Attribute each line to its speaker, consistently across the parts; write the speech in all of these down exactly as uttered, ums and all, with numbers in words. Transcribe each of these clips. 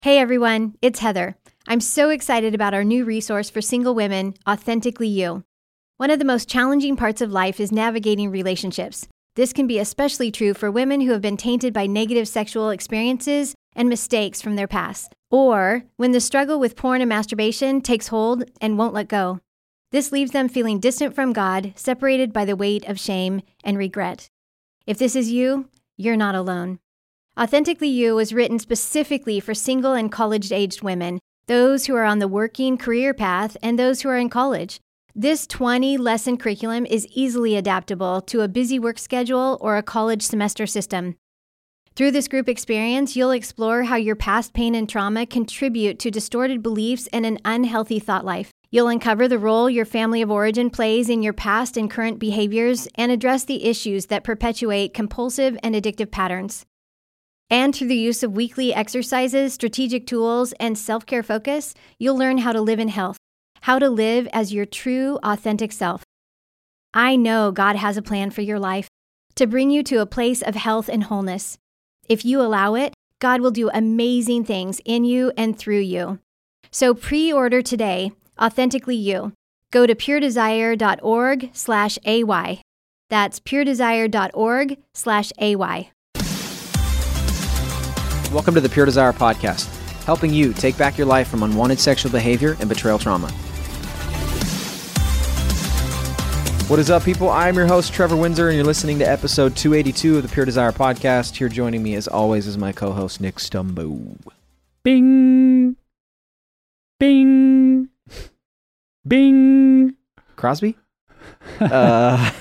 Speaker 1: Hey everyone, it's Heather. I'm so excited about our new resource for single women, Authentically You. One of the most challenging parts of life is navigating relationships. This can be especially true for women who have been tainted by negative sexual experiences and mistakes from their past, or when the struggle with porn and masturbation takes hold and won't let go. This leaves them feeling distant from God, separated by the weight of shame and regret. If this is you, you're not alone. Authentically You was written specifically for single and college-aged women, those who are on the working career path and those who are in college. This twenty-lesson curriculum is easily adaptable to a busy work schedule or a college semester system. Through this group experience, you'll explore how your past pain and trauma contribute to distorted beliefs and an unhealthy thought life. You'll uncover the role your family of origin plays in your past and current behaviors and address the issues that perpetuate compulsive and addictive patterns. And through the use of weekly exercises, strategic tools, and self-care focus, you'll learn how to live in health, how to live as your true, authentic self. I know God has a plan for your life to bring you to a place of health and wholeness. If you allow it, God will do amazing things in you and through you. So pre-order today, Authentically You. Go to puredesire.org slash AY. That's puredesire.org slash AY.
Speaker 2: Welcome to the Pure Desire Podcast, helping you take back your life from unwanted sexual behavior and betrayal trauma. What is up, people? I'm your host, Trevor Windsor, and you're listening to episode two eighty-two of the Pure Desire Podcast. Here joining me, as always, is my co-host, Nick Stumbo.
Speaker 3: Bing! Bing! Bing!
Speaker 2: Crosby? uh,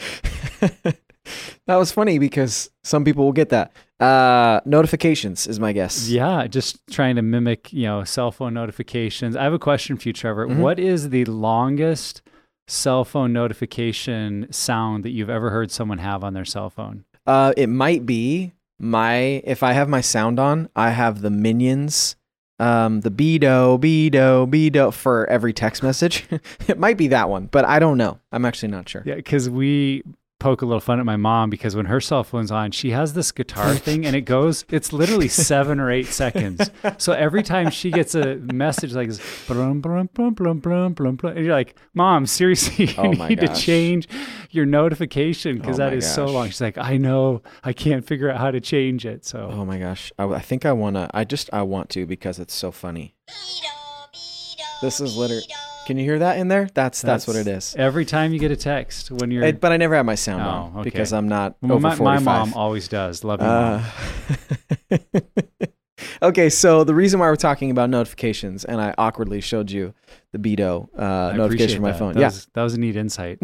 Speaker 2: that was funny because some people will get that. Uh, notifications is my guess.
Speaker 3: Yeah, just trying to mimic, you know, cell phone notifications. I have a question for you, Trevor.
Speaker 2: Mm-hmm.
Speaker 3: What is the longest cell phone notification sound that you've ever heard someone have on their cell phone?
Speaker 2: Uh, it might be my, if I have my sound on, I have the Minions, um, the Bedo, Bedo, Bedo for every text message. It might be that one, but I don't know. I'm actually not sure.
Speaker 3: Yeah, because we poke a little fun at my mom because when her cell phone's on, she has this guitar thing and it goes, it's literally seven or eight seconds. So every time she gets a message like this, blum, blum, blum, blum, blum, blum, blum, and you're like, Mom, seriously, you
Speaker 2: oh my
Speaker 3: need
Speaker 2: gosh.
Speaker 3: to change your notification because
Speaker 2: oh
Speaker 3: that is
Speaker 2: gosh.
Speaker 3: so long. She's like, I know, I can't figure out how to change it. So,
Speaker 2: oh my gosh. I, I think I want to, I just, I want to because it's so funny. This is literally, can you hear that in there? That's, that's that's what it is.
Speaker 3: Every time you get a text when you're...
Speaker 2: It, but I never have my sound
Speaker 3: oh,
Speaker 2: on
Speaker 3: okay.
Speaker 2: because I'm not
Speaker 3: well,
Speaker 2: over
Speaker 3: my,
Speaker 2: forty-five.
Speaker 3: My mom always does. Love you,
Speaker 2: uh,
Speaker 3: Mom.
Speaker 2: Okay, so the reason why we're talking about notifications, and I awkwardly showed you the Bedo uh, notification on my
Speaker 3: that.
Speaker 2: phone.
Speaker 3: That
Speaker 2: yeah,
Speaker 3: was, that was a neat insight.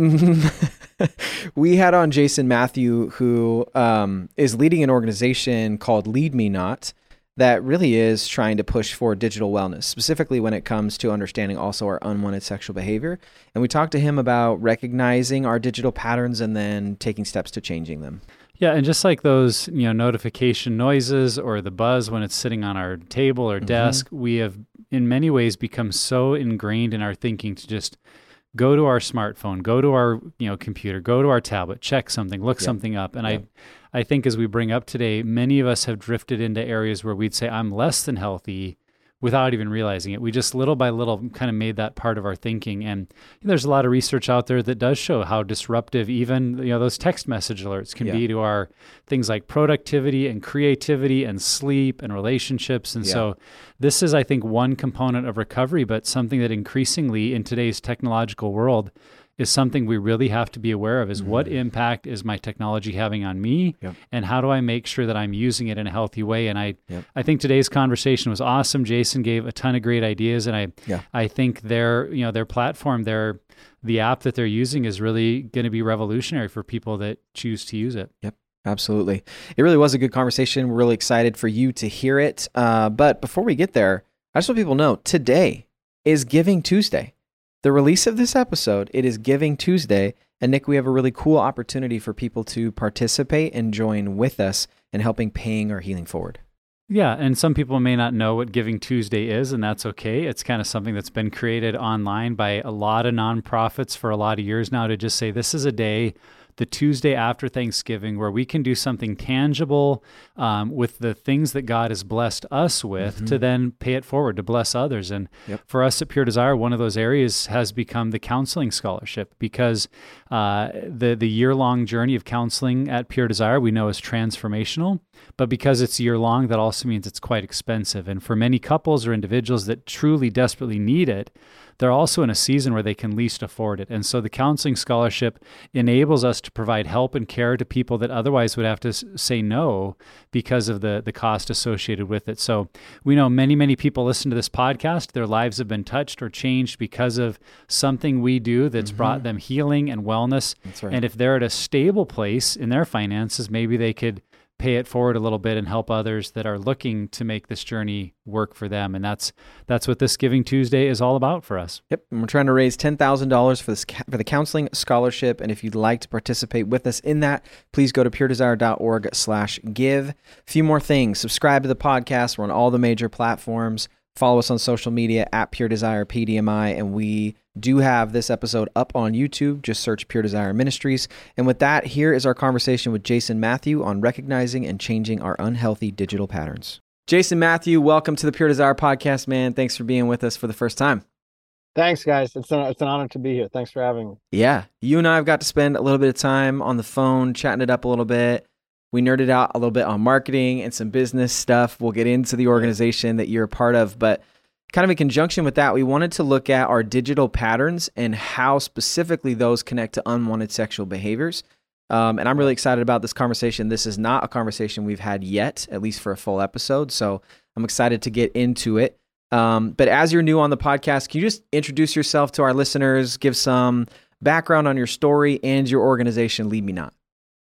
Speaker 2: We had on Jason Matthew, who um, is leading an organization called Lead Me Not, that really is trying to push for digital wellness, specifically when it comes to understanding also our unwanted sexual behavior. And we talked to him about recognizing our digital patterns and then taking steps to changing them.
Speaker 3: Yeah, and just like those, you know, notification noises or the buzz when it's sitting on our table or desk, mm-hmm. we have in many ways become so ingrained in our thinking to just go to our smartphone, go to our, you know, computer, go to our tablet, check something, look yep. something up. And yep. I I think as we bring up today, many of us have drifted into areas where we'd say, I'm less than healthy without even realizing it. We just little by little kind of made that part of our thinking. And there's a lot of research out there that does show how disruptive even, you know, those text message alerts can yeah. be to our things like productivity and creativity and sleep and relationships. And yeah. so this is, I think, one component of recovery, but something that increasingly in today's technological world is something we really have to be aware of is mm-hmm. what impact is my technology having on me yep. and how do I make sure that I'm using it in a healthy way? And I yep. I think today's conversation was awesome. Jason gave a ton of great ideas and I yeah. I think their, you know, their platform, their the app that they're using is really going to be revolutionary for people that choose to use it.
Speaker 2: Yep. Absolutely. It really was a good conversation. We're really excited for you to hear it. Uh, but before we get there, I just want people to know today is Giving Tuesday. The release of this episode, it is Giving Tuesday, and Nick, we have a really cool opportunity for people to participate and join with us in helping paying our healing forward.
Speaker 3: Yeah, and some people may not know what Giving Tuesday is, and that's okay. It's kind of something that's been created online by a lot of nonprofits for a lot of years now to just say this is a day the Tuesday after Thanksgiving, where we can do something tangible um, with the things that God has blessed us with mm-hmm. to then pay it forward to bless others. And yep. for us at Pure Desire, one of those areas has become the counseling scholarship, because uh, the, the year-long journey of counseling at Pure Desire we know is transformational, but because it's year-long, that also means it's quite expensive. And for many couples or individuals that truly desperately need it, they're also in a season where they can least afford it. And so the counseling scholarship enables us to provide help and care to people that otherwise would have to s- say no because of the, the cost associated with it. So we know many, many people listen to this podcast. Their lives have been touched or changed because of something we do that's mm-hmm. brought them healing and wellness.
Speaker 2: That's right.
Speaker 3: And if they're at a stable place in their finances, maybe they could pay it forward a little bit and help others that are looking to make this journey work for them. And that's that's what this Giving Tuesday is all about for us.
Speaker 2: Yep. And we're trying to raise ten thousand dollars for this for the counseling scholarship. And if you'd like to participate with us in that, please go to puredesire.org slash give. A few more things. Subscribe to the podcast. We're on all the major platforms. Follow us on social media at Pure Desire P D M I. And we do have this episode up on YouTube. Just search Pure Desire Ministries. And with that, here is our conversation with Jason Matthew on recognizing and changing our unhealthy digital patterns. Jason Matthew, welcome to the Pure Desire podcast, man. Thanks for being with us for the first time.
Speaker 4: Thanks, guys. It's an, it's an honor to be here. Thanks for having me.
Speaker 2: Yeah. You and I have got to spend a little bit of time on the phone, chatting it up a little bit. We nerded out a little bit on marketing and some business stuff. We'll get into the organization that you're a part of, but kind of in conjunction with that, we wanted to look at our digital patterns and how specifically those connect to unwanted sexual behaviors. Um, and I'm really excited about this conversation. This is not a conversation we've had yet, at least for a full episode. So I'm excited to get into it. Um, but as you're new on the podcast, can you just introduce yourself to our listeners, give some background on your story and your organization, Lead Me Not?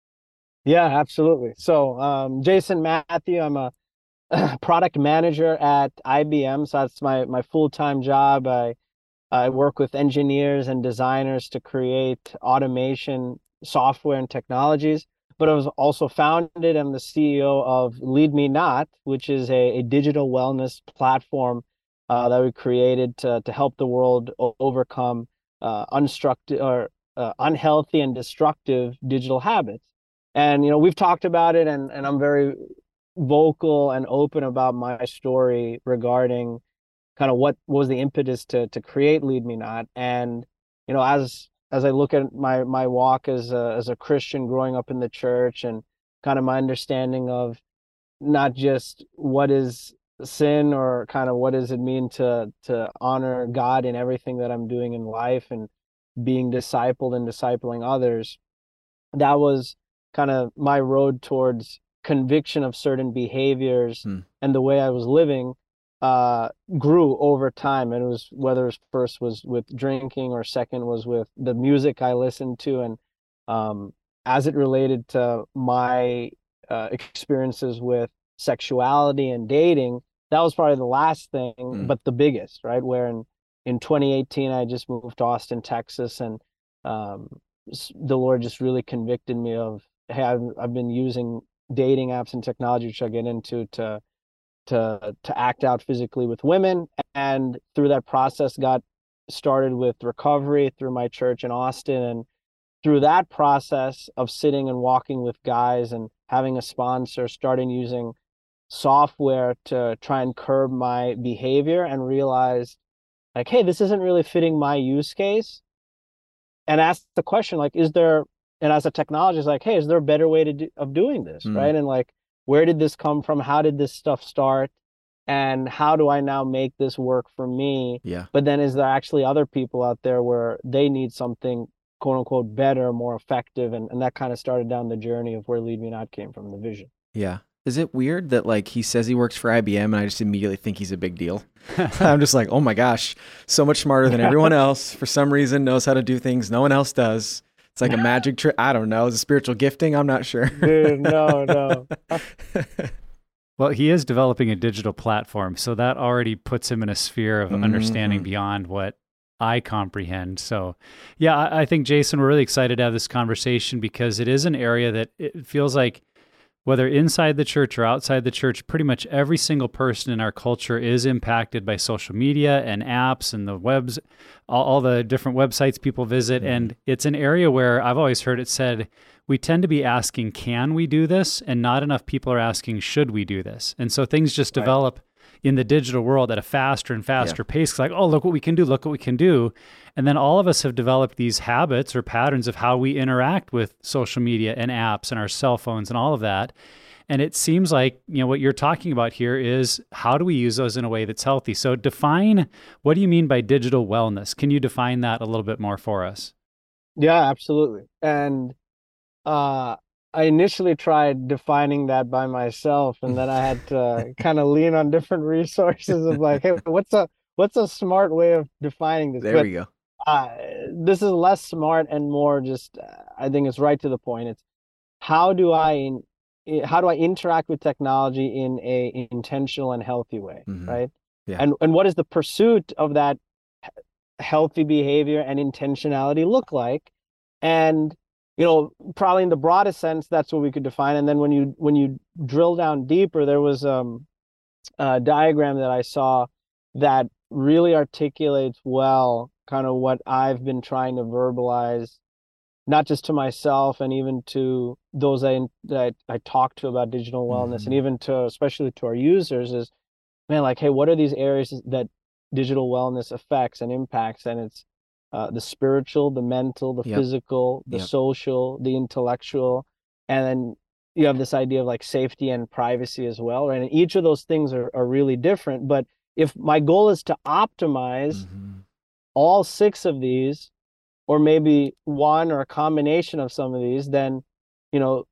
Speaker 4: Yeah, absolutely. So um, Jason Matthew, I'm a product manager at I B M. So that's my, my full-time job. I, I work with engineers and designers to create automation software and technologies, but I was also founded and the C E O of Lead Me Not, which is a, a digital wellness platform uh, that we created to, to help the world o- overcome uh, unstructured or uh, unhealthy and destructive digital habits. And, you know, we've talked about it, and, and I'm very vocal and open about my story regarding kind of what was the impetus to to create Lead Me Not. And, you know, as as I look at my my walk as a, as a Christian growing up in the church, and kind of my understanding of not just what is sin or kind of what does it mean to to honor God in everything that I'm doing in life and being discipled and discipling others, that was kind of my road towards conviction of certain behaviors hmm. and the way I was living uh, grew over time. And it was whether it was first was with drinking or second was with the music I listened to. And um, as it related to my uh, experiences with sexuality and dating, that was probably the last thing, hmm. but the biggest, right? Where in, in twenty eighteen, I just moved to Austin, Texas, and um, the Lord just really convicted me of, hey, I've, I've been using dating apps and technology, which I'll get into, to to to act out physically with women. And through that process, got started with recovery through my church in Austin. And through that process of sitting and walking with guys and having a sponsor, starting using software to try and curb my behavior, and realized, like, hey, this isn't really fitting my use case. And asked the question, like, is there, and as a technologist, like, hey, is there a better way to do, of doing this, mm. right? And like, where did this come from? How did this stuff start? And how do I now make this work for me?
Speaker 2: Yeah.
Speaker 4: But then is there actually other people out there where they need something, quote unquote, better, more effective? And, and that kind of started down the journey of where Lead Me Not came from, the vision.
Speaker 2: Yeah. Is it weird that like he says he works for I B M and I just immediately think he's a big deal? I'm just like, oh my gosh, so much smarter than everyone else. For some reason, knows how to do things no one else does. It's like a magic trick. I don't know. Is it spiritual gifting? I'm not sure.
Speaker 4: Dude, no, no.
Speaker 3: Well, he is developing a digital platform, so that already puts him in a sphere of mm-hmm. understanding beyond what I comprehend. So, yeah, I, I think, Jason, we're really excited to have this conversation because it is an area that it feels like whether inside the church or outside the church, pretty much every single person in our culture is impacted by social media and apps and the webs, all, all the different websites people visit. Mm-hmm. And it's an area where I've always heard it said, we tend to be asking, can we do this? And not enough people are asking, should we do this? And so things just right. develop in the digital world at a faster and faster yeah. pace. It's like, oh, look what we can do, look what we can do. And then all of us have developed these habits or patterns of how we interact with social media and apps and our cell phones and all of that. And it seems like, you know, what you're talking about here is how do we use those in a way that's healthy? So define, what do you mean by digital wellness? Can you define that a little bit more for us?
Speaker 4: Yeah, absolutely. And uh, I initially tried defining that by myself, and then I had to kind of lean on different resources of like, hey, what's a what's a smart way of defining this?
Speaker 2: There
Speaker 4: but,
Speaker 2: we go.
Speaker 4: Uh, this is less smart and more just, uh, I think it's right to the point. It's how do I in, how do I interact with technology in a intentional and healthy way, mm-hmm. right?
Speaker 2: Yeah.
Speaker 4: And and what does the pursuit of that healthy behavior and intentionality look like? And you know, probably in the broadest sense, that's what we could define. And then when you when you drill down deeper, there was um, a diagram that I saw that really articulates well kind of what I've been trying to verbalize, not just to myself and even to those I that I talk to about digital wellness, mm-hmm. and even to especially to our users is, man, like, hey, what are these areas that digital wellness affects and impacts? And it's Uh, the spiritual, the mental, the yep. physical, the yep. social, the intellectual, and then you have this idea of like safety and privacy as well, right? And each of those things are, are really different. But if my goal is to optimize mm-hmm. all six of these, or maybe one or a combination of some of these, then, you know,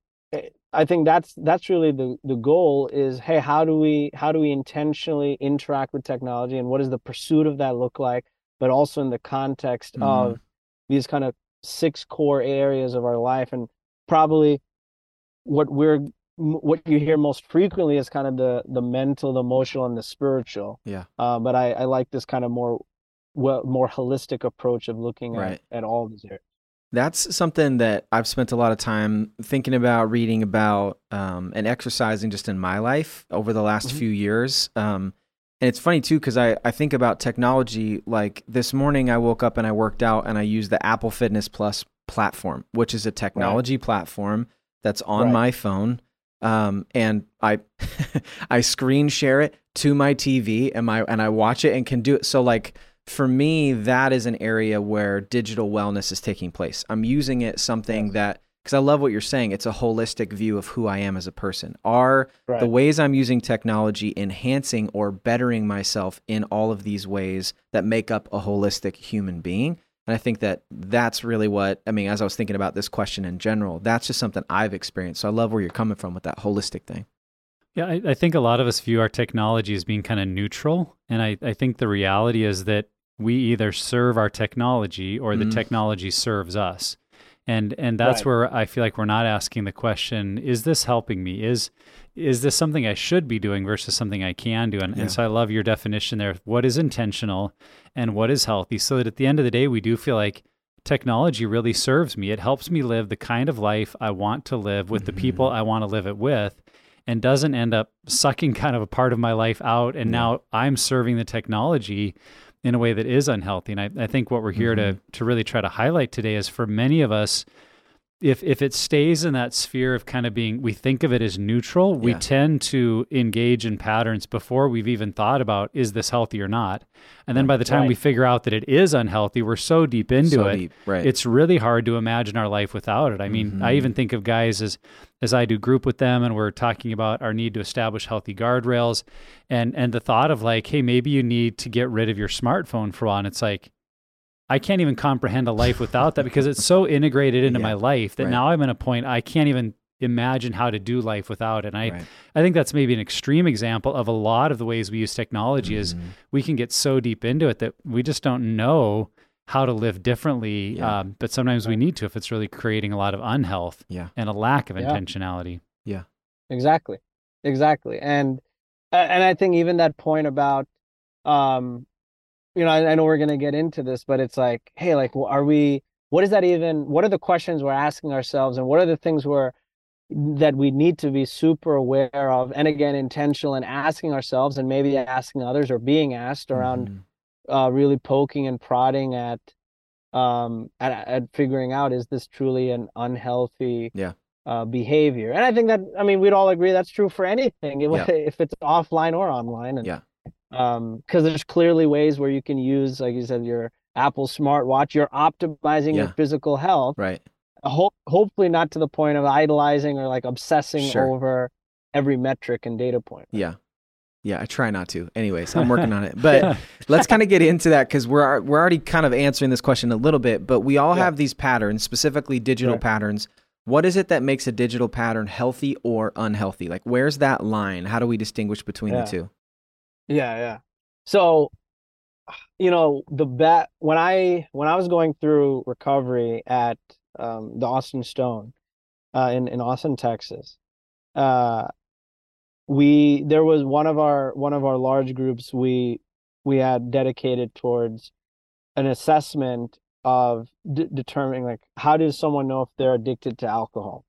Speaker 4: I think that's that's really the the goal is, hey, how do we how do we intentionally interact with technology, and what does the pursuit of that look like? But also in the context mm. of these kind of six core areas of our life. And probably what we're what you hear most frequently is kind of the the mental, the emotional, and the spiritual.
Speaker 2: Yeah.
Speaker 4: Uh, but I, I like this kind of more well, more holistic approach of looking
Speaker 2: right.
Speaker 4: at, at all these areas.
Speaker 2: That's something that I've spent a lot of time thinking about, reading about, um, and exercising just in my life over the last mm-hmm. few years. Um, And it's funny too, because I, I think about technology. Like this morning I woke up and I worked out and I used the Apple Fitness Plus platform, which is a technology right. platform that's on right. my phone. Um, and I I screen share it to my T V and my and I watch it and can do it. So like for me, that is an area where digital wellness is taking place. I'm using it something yes. that, because I love what you're saying, it's a holistic view of who I am as a person. Are right. the ways I'm using technology enhancing or bettering myself in all of these ways that make up a holistic human being? And I think that that's really what, I mean, as I was thinking about this question in general, that's just something I've experienced. So I love where you're coming from with that holistic thing.
Speaker 3: Yeah, I, I think a lot of us view our technology as being kind of neutral. And I, I think the reality is that we either serve our technology or the mm. technology serves us. And and that's right. where I feel like we're not asking the question, is this helping me? Is is this something I should be doing versus something I can do? And, yeah. and so I love your definition there. What is intentional and what is healthy? So that at the end of the day, we do feel like technology really serves me. It helps me live the kind of life I want to live with mm-hmm. the people I want to live it with, and doesn't end up sucking kind of a part of my life out. And yeah. now I'm serving the technology in a way that is unhealthy. And I, I think what we're here mm-hmm. to to really try to highlight today is, for many of us, if if it stays in that sphere of kind of being, we think of it as neutral, we yeah. tend to engage in patterns before we've even thought about, is this healthy or not? And then by the time
Speaker 4: right.
Speaker 3: we figure out that it is unhealthy, we're so deep into
Speaker 2: so
Speaker 3: it,
Speaker 2: deep. Right.
Speaker 3: it's really hard to imagine our life without it. I mean, mm-hmm. I even think of guys as as I do group with them, and we're talking about our need to establish healthy guardrails, and and the thought of like, hey, maybe you need to get rid of your smartphone for a while. And it's like, I can't even comprehend a life without that, because it's so integrated into yeah, my life that right. now I'm at a point I can't even imagine how to do life without it. And I, right. I think that's maybe an extreme example of a lot of the ways we use technology mm-hmm. is we can get so deep into it that we just don't know how to live differently. Yeah. Um, but sometimes right. we need to, if it's really creating a lot of unhealth
Speaker 2: yeah.
Speaker 3: and a lack of
Speaker 4: yeah.
Speaker 3: intentionality.
Speaker 2: Yeah,
Speaker 4: exactly. Exactly. And, and I think even that point about, um, you know, I, I know we're going to get into this, but it's like, hey, like, are we, what is that even, what are the questions we're asking ourselves, and what are the things we're that we need to be super aware of, and again, intentional and asking ourselves and maybe asking others or being asked around
Speaker 2: Mm-hmm.
Speaker 4: uh, really poking and prodding at, um, at, at figuring out, is this truly an unhealthy
Speaker 2: Yeah.
Speaker 4: uh, behavior? And I think that, I mean, we'd all agree that's true for anything,
Speaker 2: Yeah.
Speaker 4: if it's offline or online. And
Speaker 2: Yeah.
Speaker 4: um, because there's clearly ways where you can use, like you said, your Apple smartwatch, you're optimizing
Speaker 2: Yeah.
Speaker 4: your physical health.
Speaker 2: Right.
Speaker 4: Ho- hopefully not to the point of idolizing or like obsessing
Speaker 2: Sure.
Speaker 4: over every metric and data point.
Speaker 2: Yeah. Yeah, I try not to. Anyways, I'm working on it. But let's kind of get into that, because we're we're already kind of answering this question a little bit, but we all
Speaker 4: Yeah.
Speaker 2: have these patterns, specifically digital
Speaker 4: Right.
Speaker 2: patterns. What is it that makes a digital pattern healthy or unhealthy? Like, where's that line? How do we distinguish between
Speaker 4: Yeah.
Speaker 2: the two?
Speaker 4: Yeah, yeah. So, you know, the bet when I when I was going through recovery at um, the Austin Stone uh, in in Austin, Texas, uh, we there was one of our one of our large groups we we had dedicated towards an assessment of d- determining, like, how does someone know if they're addicted to alcohol?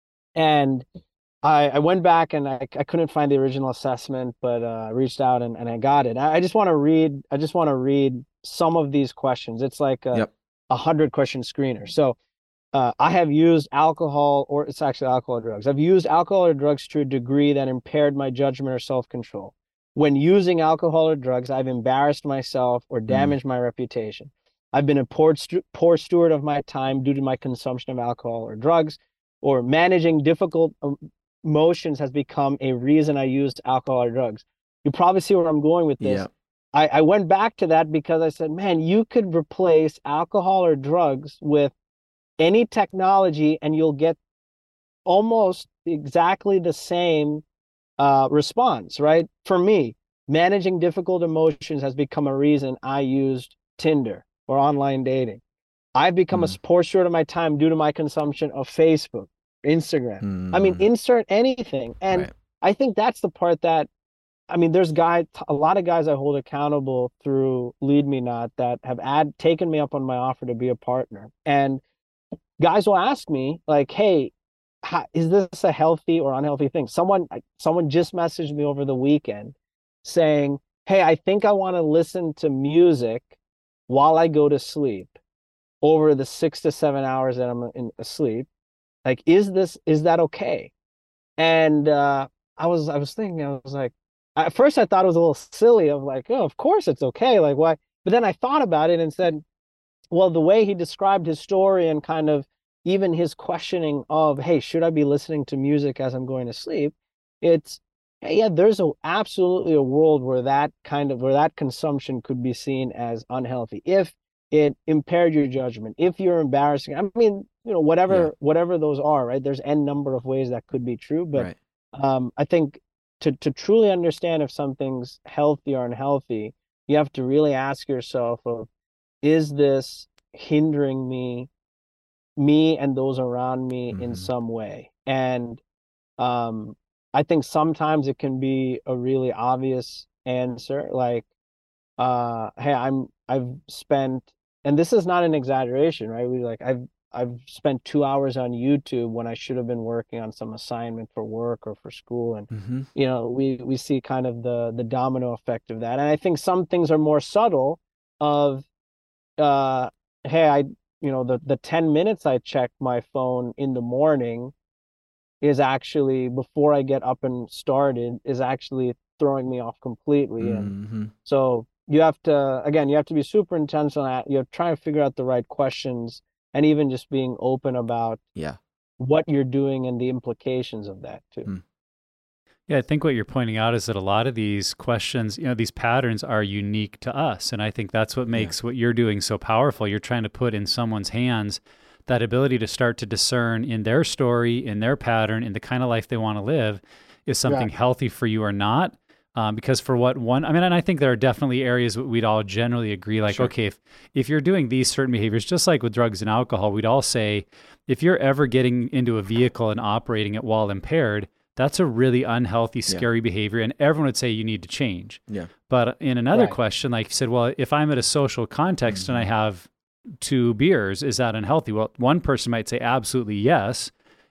Speaker 4: And I, I went back and I, I couldn't find the original assessment, but uh, I reached out and, and I got it. I, I just want to read, I just want to read some of these questions. It's like a,
Speaker 2: Yep.
Speaker 4: a hundred question screener. So uh, I have used alcohol, or it's actually alcohol or drugs. I've used alcohol or drugs to a degree that impaired my judgment or self-control. When using alcohol or drugs, I've embarrassed myself or damaged my reputation. I've been a poor, stu- poor steward of my time due to my consumption of alcohol or drugs, or managing difficult um, emotions has become a reason I used alcohol or drugs. You probably see where I'm going with this.
Speaker 2: Yeah.
Speaker 4: I, I went back to that because I said, man, you could replace alcohol or drugs with any technology and you'll get almost exactly the same uh, response, right? For me, managing difficult emotions has become a reason I used Tinder or online dating. I've become
Speaker 2: Mm.
Speaker 4: a poor steward of my time due to my consumption of Facebook, Instagram.
Speaker 2: Mm.
Speaker 4: I mean, insert anything. And
Speaker 2: Right.
Speaker 4: I think that's the part that, I mean, there's guys, a lot of guys I hold accountable through Lead Me Not that have ad, taken me up on my offer to be a partner. And guys will ask me, like, hey, how, is this a healthy or unhealthy thing? Someone, someone just messaged me over the weekend saying, hey, I think I want to listen to music while I go to sleep over the six to seven hours that I'm in asleep. Like, is this, is that okay? And uh, I was, I was thinking, I was like, at first I thought it was a little silly of like, oh, of course it's okay. Like, why? But then I thought about it and said, well, the way he described his story and kind of even his questioning of, hey, should I be listening to music as I'm going to sleep? It's, hey, yeah, there's a, absolutely a world where that kind of, where that consumption could be seen as unhealthy if it impaired your judgment, if you're embarrassing. I mean, you know, whatever,
Speaker 2: Yeah.
Speaker 4: whatever those are, right? There's n number of ways that could be true, but
Speaker 2: Right.
Speaker 4: um, I think to to truly understand if something's healthy or unhealthy, you have to really ask yourself of, is this hindering me, me and those around me in
Speaker 2: Mhm.
Speaker 4: some way? And um, I think sometimes it can be a really obvious answer, like, uh, hey, I'm I've spent, and this is not an exaggeration, right? We like I've I've spent two hours on YouTube when I should have been working on some assignment for work or for school, and
Speaker 2: Mhm.
Speaker 4: you know, we we see kind of the the domino effect of that. And I think some things are more subtle of, uh, hey, I, you know, the the ten minutes I check my phone in the morning is actually, before I get up and started, is actually throwing me off completely. And
Speaker 2: Mhm.
Speaker 4: so you have to, again, you have to be super intentional at, you're trying to figure out the right questions, and even just being open about
Speaker 2: Yeah.
Speaker 4: what you're doing and the implications of that too.
Speaker 2: Mm.
Speaker 3: Yeah, I think what you're pointing out is that a lot of these questions, you know, these patterns are unique to us. And I think that's what makes what you're doing so powerful. You're trying to put in someone's hands that ability to start to discern in their story, in their pattern, in the kind of life they want to live, is something
Speaker 4: Yeah.
Speaker 3: healthy for you or not. Um, because for what one, I mean, and I think there are definitely areas that we'd all generally agree, like,
Speaker 2: Sure.
Speaker 3: okay, if, if you're doing these certain behaviors, just like with drugs and alcohol, we'd all say, if you're ever getting into a vehicle and operating it while impaired, that's a really unhealthy, scary behavior. And everyone would say you need to change.
Speaker 2: Yeah.
Speaker 3: But in another
Speaker 4: Right.
Speaker 3: question, like you said, well, if I'm at a social context and I have two beers, is that unhealthy? Well, one person might say absolutely yes.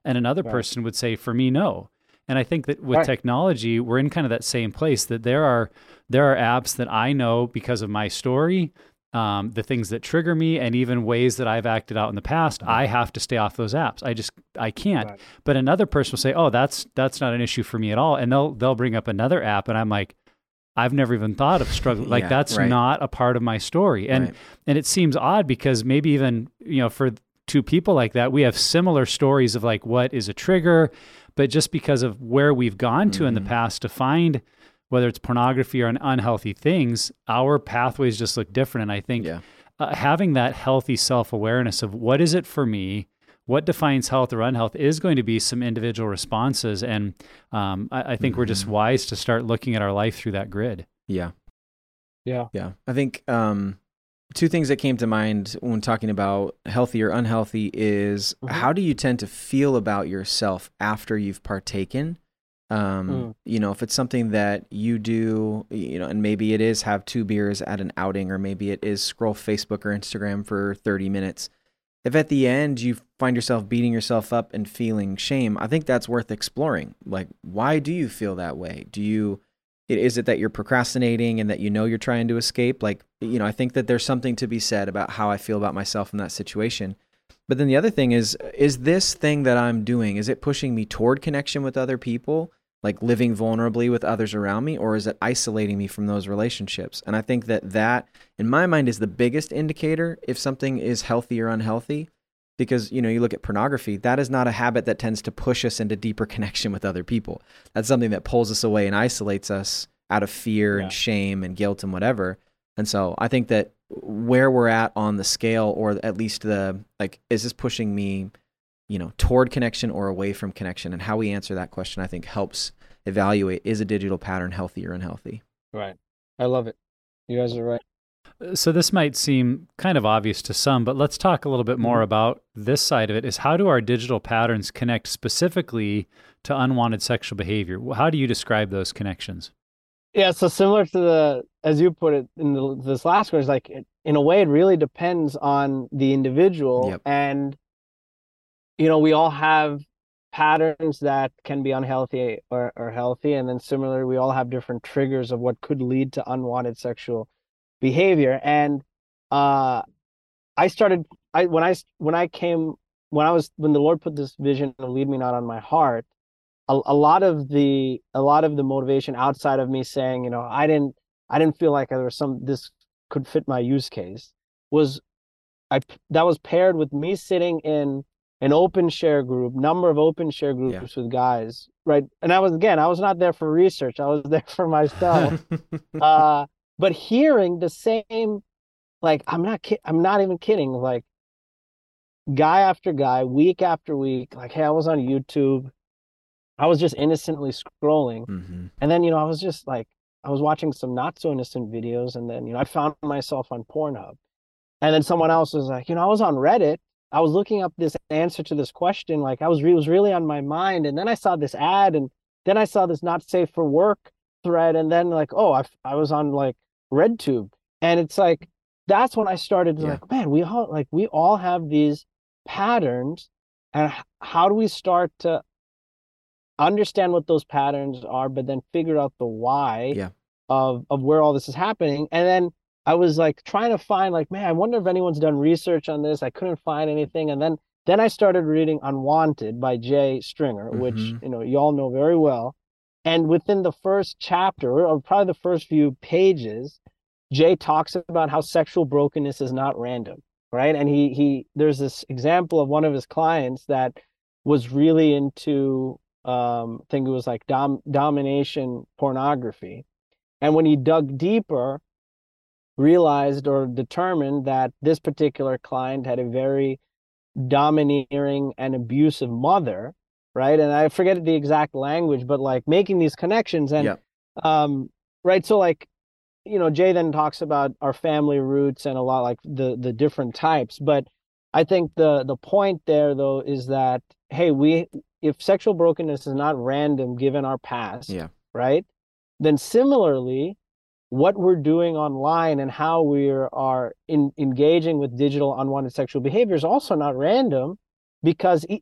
Speaker 3: And another
Speaker 4: Right.
Speaker 3: person would say, for me, no. And I think that with
Speaker 4: Right.
Speaker 3: technology, we're in kind of that same place, that there are there are apps that I know because of my story, um, the things that trigger me, and even ways that I've acted out in the past. I have to stay off those apps. I just I can't.
Speaker 4: Right.
Speaker 3: But another person will say, "Oh, that's that's not an issue for me at all," and they'll they'll bring up another app, and I'm like, I've never even thought of struggling. Like
Speaker 2: Yeah,
Speaker 3: that's
Speaker 2: right.
Speaker 3: not a part of my story. And
Speaker 2: Right.
Speaker 3: and it seems odd because maybe even, you know, for two people like that, we have similar stories of like what is a trigger, but just because of where we've gone to in the
Speaker 2: Mhm.
Speaker 3: past to find whether it's pornography or an unhealthy things, our pathways just look different. And I think
Speaker 2: Yeah.
Speaker 3: uh, having that healthy self-awareness of what is it for me, what defines health or unhealth, is going to be some individual responses. And um, I, I think we're just
Speaker 2: Mhm.
Speaker 3: wise to start looking at our life through that grid.
Speaker 2: Yeah.
Speaker 4: Yeah.
Speaker 2: Yeah. I think um, two things that came to mind when talking about healthy or unhealthy is
Speaker 4: Mhm.
Speaker 2: how do you tend to feel about yourself after you've partaken? Um,
Speaker 4: Mm.
Speaker 2: You know, if it's something that you do, you know, and maybe it is have two beers at an outing, or maybe it is scroll Facebook or Instagram for thirty minutes. If at the end you find yourself beating yourself up and feeling shame, I think that's worth exploring. Like, why do you feel that way? Do you, i- is it that you're procrastinating and that you know you're trying to escape? Like, you know, I think that there's something to be said about how I feel about myself in that situation. But then the other thing is, is this thing that I'm doing, is it pushing me toward connection with other people, like living vulnerably with others around me, or is it isolating me from those relationships? And I think that that, in my mind, is the biggest indicator if something is healthy or unhealthy. Because, you know, you look at pornography, that is not a habit that tends to push us into deeper connection with other people. That's something that pulls us away and isolates us out of fear
Speaker 4: Yeah.
Speaker 2: and shame and guilt and whatever. And so I think that where we're at on the scale, or at least the, like, is this pushing me, you know, toward connection or away from connection? And how we answer that question, I think, helps evaluate, is a digital pattern healthy or unhealthy?
Speaker 4: Right. I love it. You guys are right.
Speaker 3: So this might seem kind of obvious to some, but let's talk a little bit more
Speaker 4: Mhm.
Speaker 3: about this side of it, is how do our digital patterns connect specifically to unwanted sexual behavior? How do you describe those connections?
Speaker 4: Yeah, so similar to the, as you put it in the, this last one, is like, it, in a way, it really depends on the individual.
Speaker 2: Yep.
Speaker 4: And, you know, we all have patterns that can be unhealthy or, or healthy. And then similarly, we all have different triggers of what could lead to unwanted sexual behavior. And uh, I started, I, when I, when I came, when I was, when the Lord put this vision of Lead Me Not on my heart, a, a lot of the a lot of the motivation outside of me saying, you know, I didn't I didn't feel like there was some this could fit my use case, was I that was paired with me sitting in an open share group, number of open share groups with guys, right? And I was, again, I was not there for research, I was there for myself. uh, but hearing the same, like, I'm not ki- I'm not even kidding, like, guy after guy, week after week, like, hey, I was on YouTube. I was just innocently scrolling.
Speaker 2: Mm-hmm.
Speaker 4: And then, you know, I was just like, I was watching some not so innocent videos. And then, you know, I found myself on Pornhub. And then someone else was like, you know, I was on Reddit. I was looking up this answer to this question. Like, I was, it was really on my mind. And then I saw this ad, and then I saw this not safe for work thread. And then, like, oh, I, I was on like RedTube. And it's like, that's when I started
Speaker 2: Yeah.
Speaker 4: like, man, we all, like, we all have these patterns. And h- how do we start to understand what those patterns are, but then figure out the why
Speaker 2: Yeah.
Speaker 4: of of where all this is happening? And then I was like trying to find, like, man, I wonder if anyone's done research on this. I couldn't find anything. And then then I started reading Unwanted by Jay Stringer, which,
Speaker 2: Mhm.
Speaker 4: you know, you all know very well. And within the first chapter, or probably the first few pages, Jay talks about how sexual brokenness is not random, right? And he he there's this example of one of his clients that was really into, um, I think it was like dom domination pornography. And when he dug deeper, realized or determined that this particular client had a very domineering and abusive mother, right? And I forget the exact language, but like making these connections. And
Speaker 2: Yeah.
Speaker 4: um, right, so like, you know, Jay then talks about our family roots and a lot, like the the different types. But I think the the point there, though, is that, hey, we, if sexual brokenness is not random given our past,
Speaker 2: Yeah.
Speaker 4: right? Then similarly, what we're doing online and how we are in, engaging with digital unwanted sexual behavior is also not random, because e-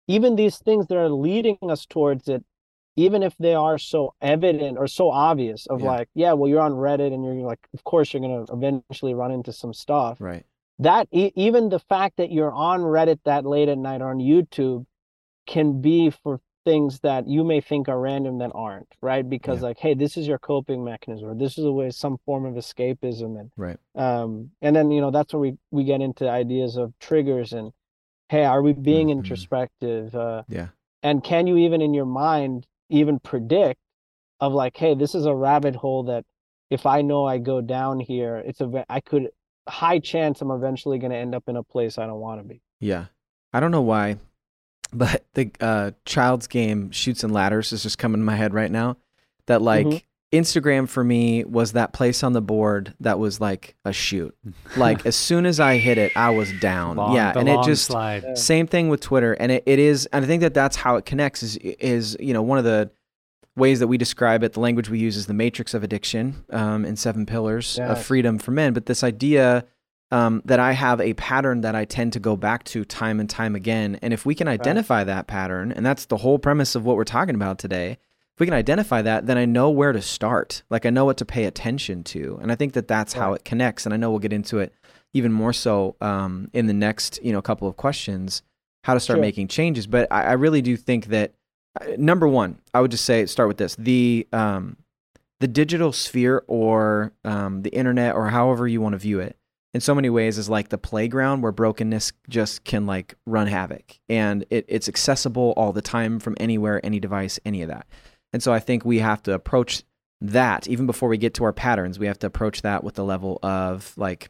Speaker 4: even these things that are leading us towards it, even if they are so evident or so obvious of
Speaker 2: Yeah.
Speaker 4: like, yeah, well, you're on Reddit and you're like, of course you're going to eventually run into some stuff.
Speaker 2: Right.
Speaker 4: That e- even the fact that you're on Reddit that late at night or on YouTube can be for things that you may think are random that aren't, right? Because
Speaker 2: Yeah.
Speaker 4: like, hey, this is your coping mechanism, or this is a way, some form of escapism. And
Speaker 2: Right.
Speaker 4: um, and then, you know, that's where we, we get into ideas of triggers and, hey, are we being
Speaker 2: Mhm.
Speaker 4: introspective? Uh,
Speaker 2: Yeah.
Speaker 4: and can you even in your mind even predict of like, hey, this is a rabbit hole that if I know I go down here, it's a, I could, high chance I'm eventually going to end up in a place I don't want to be.
Speaker 2: Yeah. I don't know why, but the uh, Child's Game Shoots and Ladders is just coming to my head right now. That like
Speaker 4: Mhm.
Speaker 2: Instagram for me was that place on the board that was like a shoot. Like as soon as I hit it, I was down.
Speaker 3: Long-
Speaker 2: yeah,
Speaker 3: the
Speaker 2: and it
Speaker 3: long
Speaker 2: just
Speaker 3: slide.
Speaker 4: Yeah.
Speaker 2: same thing with Twitter, and it, it is. And I think that that's how it connects. Is is you know one of the ways that we describe it. The language we use is the matrix of addiction, um, in Seven Pillars of
Speaker 4: Yes.
Speaker 2: Freedom for Men. But this idea. Um, that I have a pattern that I tend to go back to time and time again. And if we can identify that pattern, and that's the whole premise of what we're talking about today, if we can identify that, then I know where to start. Like I know what to pay attention to. And I think that that's how
Speaker 4: Right.
Speaker 2: it connects. And I know we'll get into it even more so um, in the next, you know, couple of questions, how to start
Speaker 4: Sure.
Speaker 2: making changes. But I, I really do think that, uh, number one, I would just say, start with this. The, um, the digital sphere or um, the internet or however you want to view it, in so many ways is like the playground where brokenness just can like run havoc, and it, it's accessible all the time from anywhere, any device, any of that. And so I think we have to approach that even before we get to our patterns. We have to approach that with the level of like,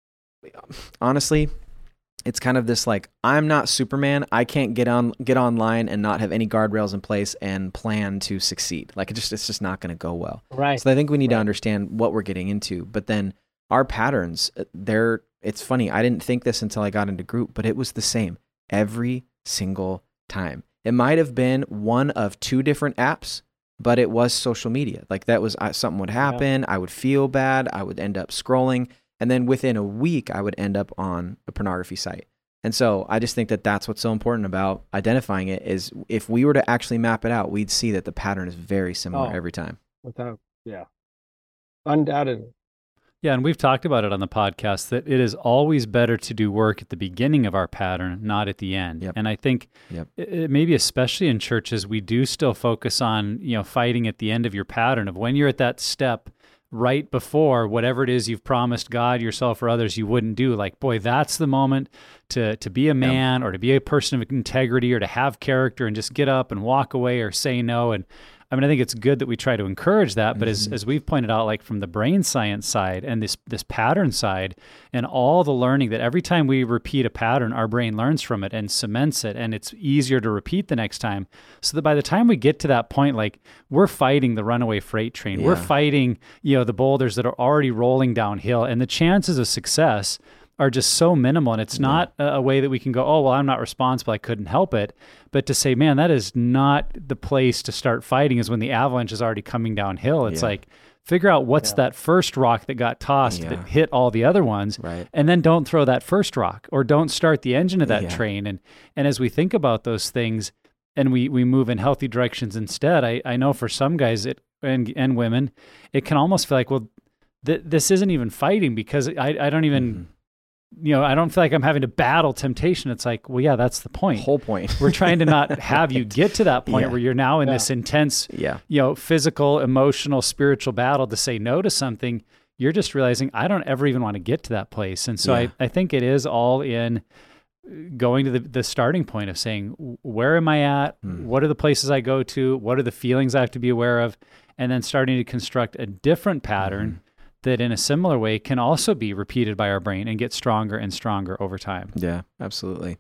Speaker 2: honestly, it's kind of this like, I'm not Superman. I can't get on get online and not have any guardrails in place and plan to succeed. Like it just it's just not going to go well.
Speaker 4: Right.
Speaker 2: So I think we need to
Speaker 4: Right.
Speaker 2: understand what we're getting into. But then our patterns, they're, it's funny. I didn't think this until I got into group, but it was the same every single time. It might have been one of two different apps, but it was social media. Like that was uh, something would happen. I would feel bad. I would end up scrolling. And then within a week, I would end up on a pornography site. And so I just think that that's what's so important about identifying it is if we were to actually map it out, we'd see that the pattern is very similar
Speaker 4: Oh.
Speaker 2: every time.
Speaker 4: Without, yeah. Undoubtedly.
Speaker 3: Yeah, and we've talked about it on the podcast that it is always better to do work at the beginning of our pattern, not at the end.
Speaker 2: Yep.
Speaker 3: And I think
Speaker 2: Yep.
Speaker 3: it, it maybe especially in churches, we do still focus on, you know, fighting at the end of your pattern of when you're at that step right before whatever it is you've promised God, yourself, or others you wouldn't do. Like, boy, that's the moment to to be a man or to be a person of integrity or to have character and just get up and walk away or say no. And I mean, I think it's good that we try to encourage that, but as, as we've pointed out, like from the brain science side and this this pattern side and all the learning that every time we repeat a pattern, our brain learns from it and cements it, and it's easier to repeat the next time. So that by the time we get to that point, like we're fighting the runaway freight train, we're
Speaker 2: Yeah.
Speaker 3: fighting, you know, the boulders that are already rolling downhill, and the chances of success are just so minimal. And it's not a, a way that we can go, oh, well, I'm not responsible, I couldn't help it. But to say, man, that is not the place to start fighting is when the avalanche is already coming downhill. It's
Speaker 2: Yeah.
Speaker 3: like, figure out what's
Speaker 4: Yeah.
Speaker 3: that first rock that got tossed
Speaker 2: Yeah.
Speaker 3: that hit all the other ones.
Speaker 2: Right.
Speaker 3: And then don't throw that first rock or don't start the engine of that
Speaker 2: Yeah.
Speaker 3: train. And and as we think about those things and we we move in healthy directions instead, I, I know for some guys it and and women, it can almost feel like, well, th- this isn't even fighting because I, I don't even,
Speaker 2: Mhm.
Speaker 3: you know, I don't feel like I'm having to battle temptation. It's like, well, yeah, that's the point.
Speaker 2: Whole point.
Speaker 3: We're trying to not have you get to that point
Speaker 2: Yeah.
Speaker 3: where you're now in
Speaker 4: Yeah.
Speaker 3: this intense,
Speaker 2: Yeah.
Speaker 3: you know, physical, emotional, spiritual battle to say no to something. You're just realizing I don't ever even want to get to that place. And so
Speaker 2: Yeah.
Speaker 3: I, I think it is all in going to the, the starting point of saying, where am I at?
Speaker 2: Mm.
Speaker 3: What are the places I go to? What are the feelings I have to be aware of? And then starting to construct a different pattern
Speaker 2: Mm-hmm.
Speaker 3: that in a similar way can also be repeated by our brain and get stronger and stronger over time.
Speaker 2: Yeah, absolutely.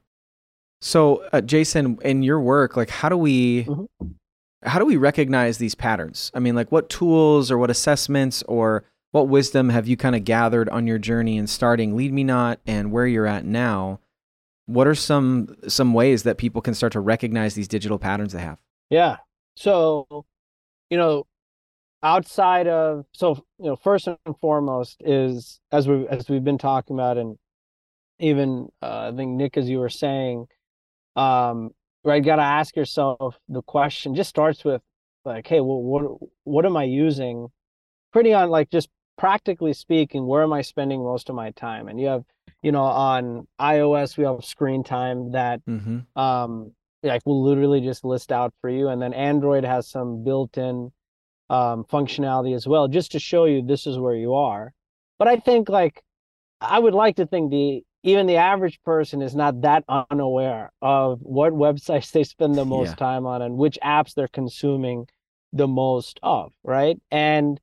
Speaker 2: So, uh, Jason, in your work, like, how do we,
Speaker 4: Mhm.
Speaker 2: how do we recognize these patterns? I mean, like, what tools or what assessments or what wisdom have you kind of gathered on your journey in starting Lead Me Not and where you're at now? What are some some ways that people can start to recognize these digital patterns they have?
Speaker 4: Yeah. So, you know, outside of, so, you know, first and foremost is, as we as we've been talking about, and even uh, I think Nick, as you were saying, um, right, got to ask yourself the question. Just starts with like, hey, well, what what am I using? Pretty on like just practically speaking, where am I spending most of my time? And you have, you know, on iOS we have screen time that
Speaker 2: Mm-hmm.
Speaker 4: um like will literally just list out for you, and then Android has some built-in um functionality as well, just to show you this is where you are. But I think like I would like to think the even the average person is not that unaware of what websites they spend the most
Speaker 2: Yeah.
Speaker 4: time on and which apps they're consuming the most of, right? And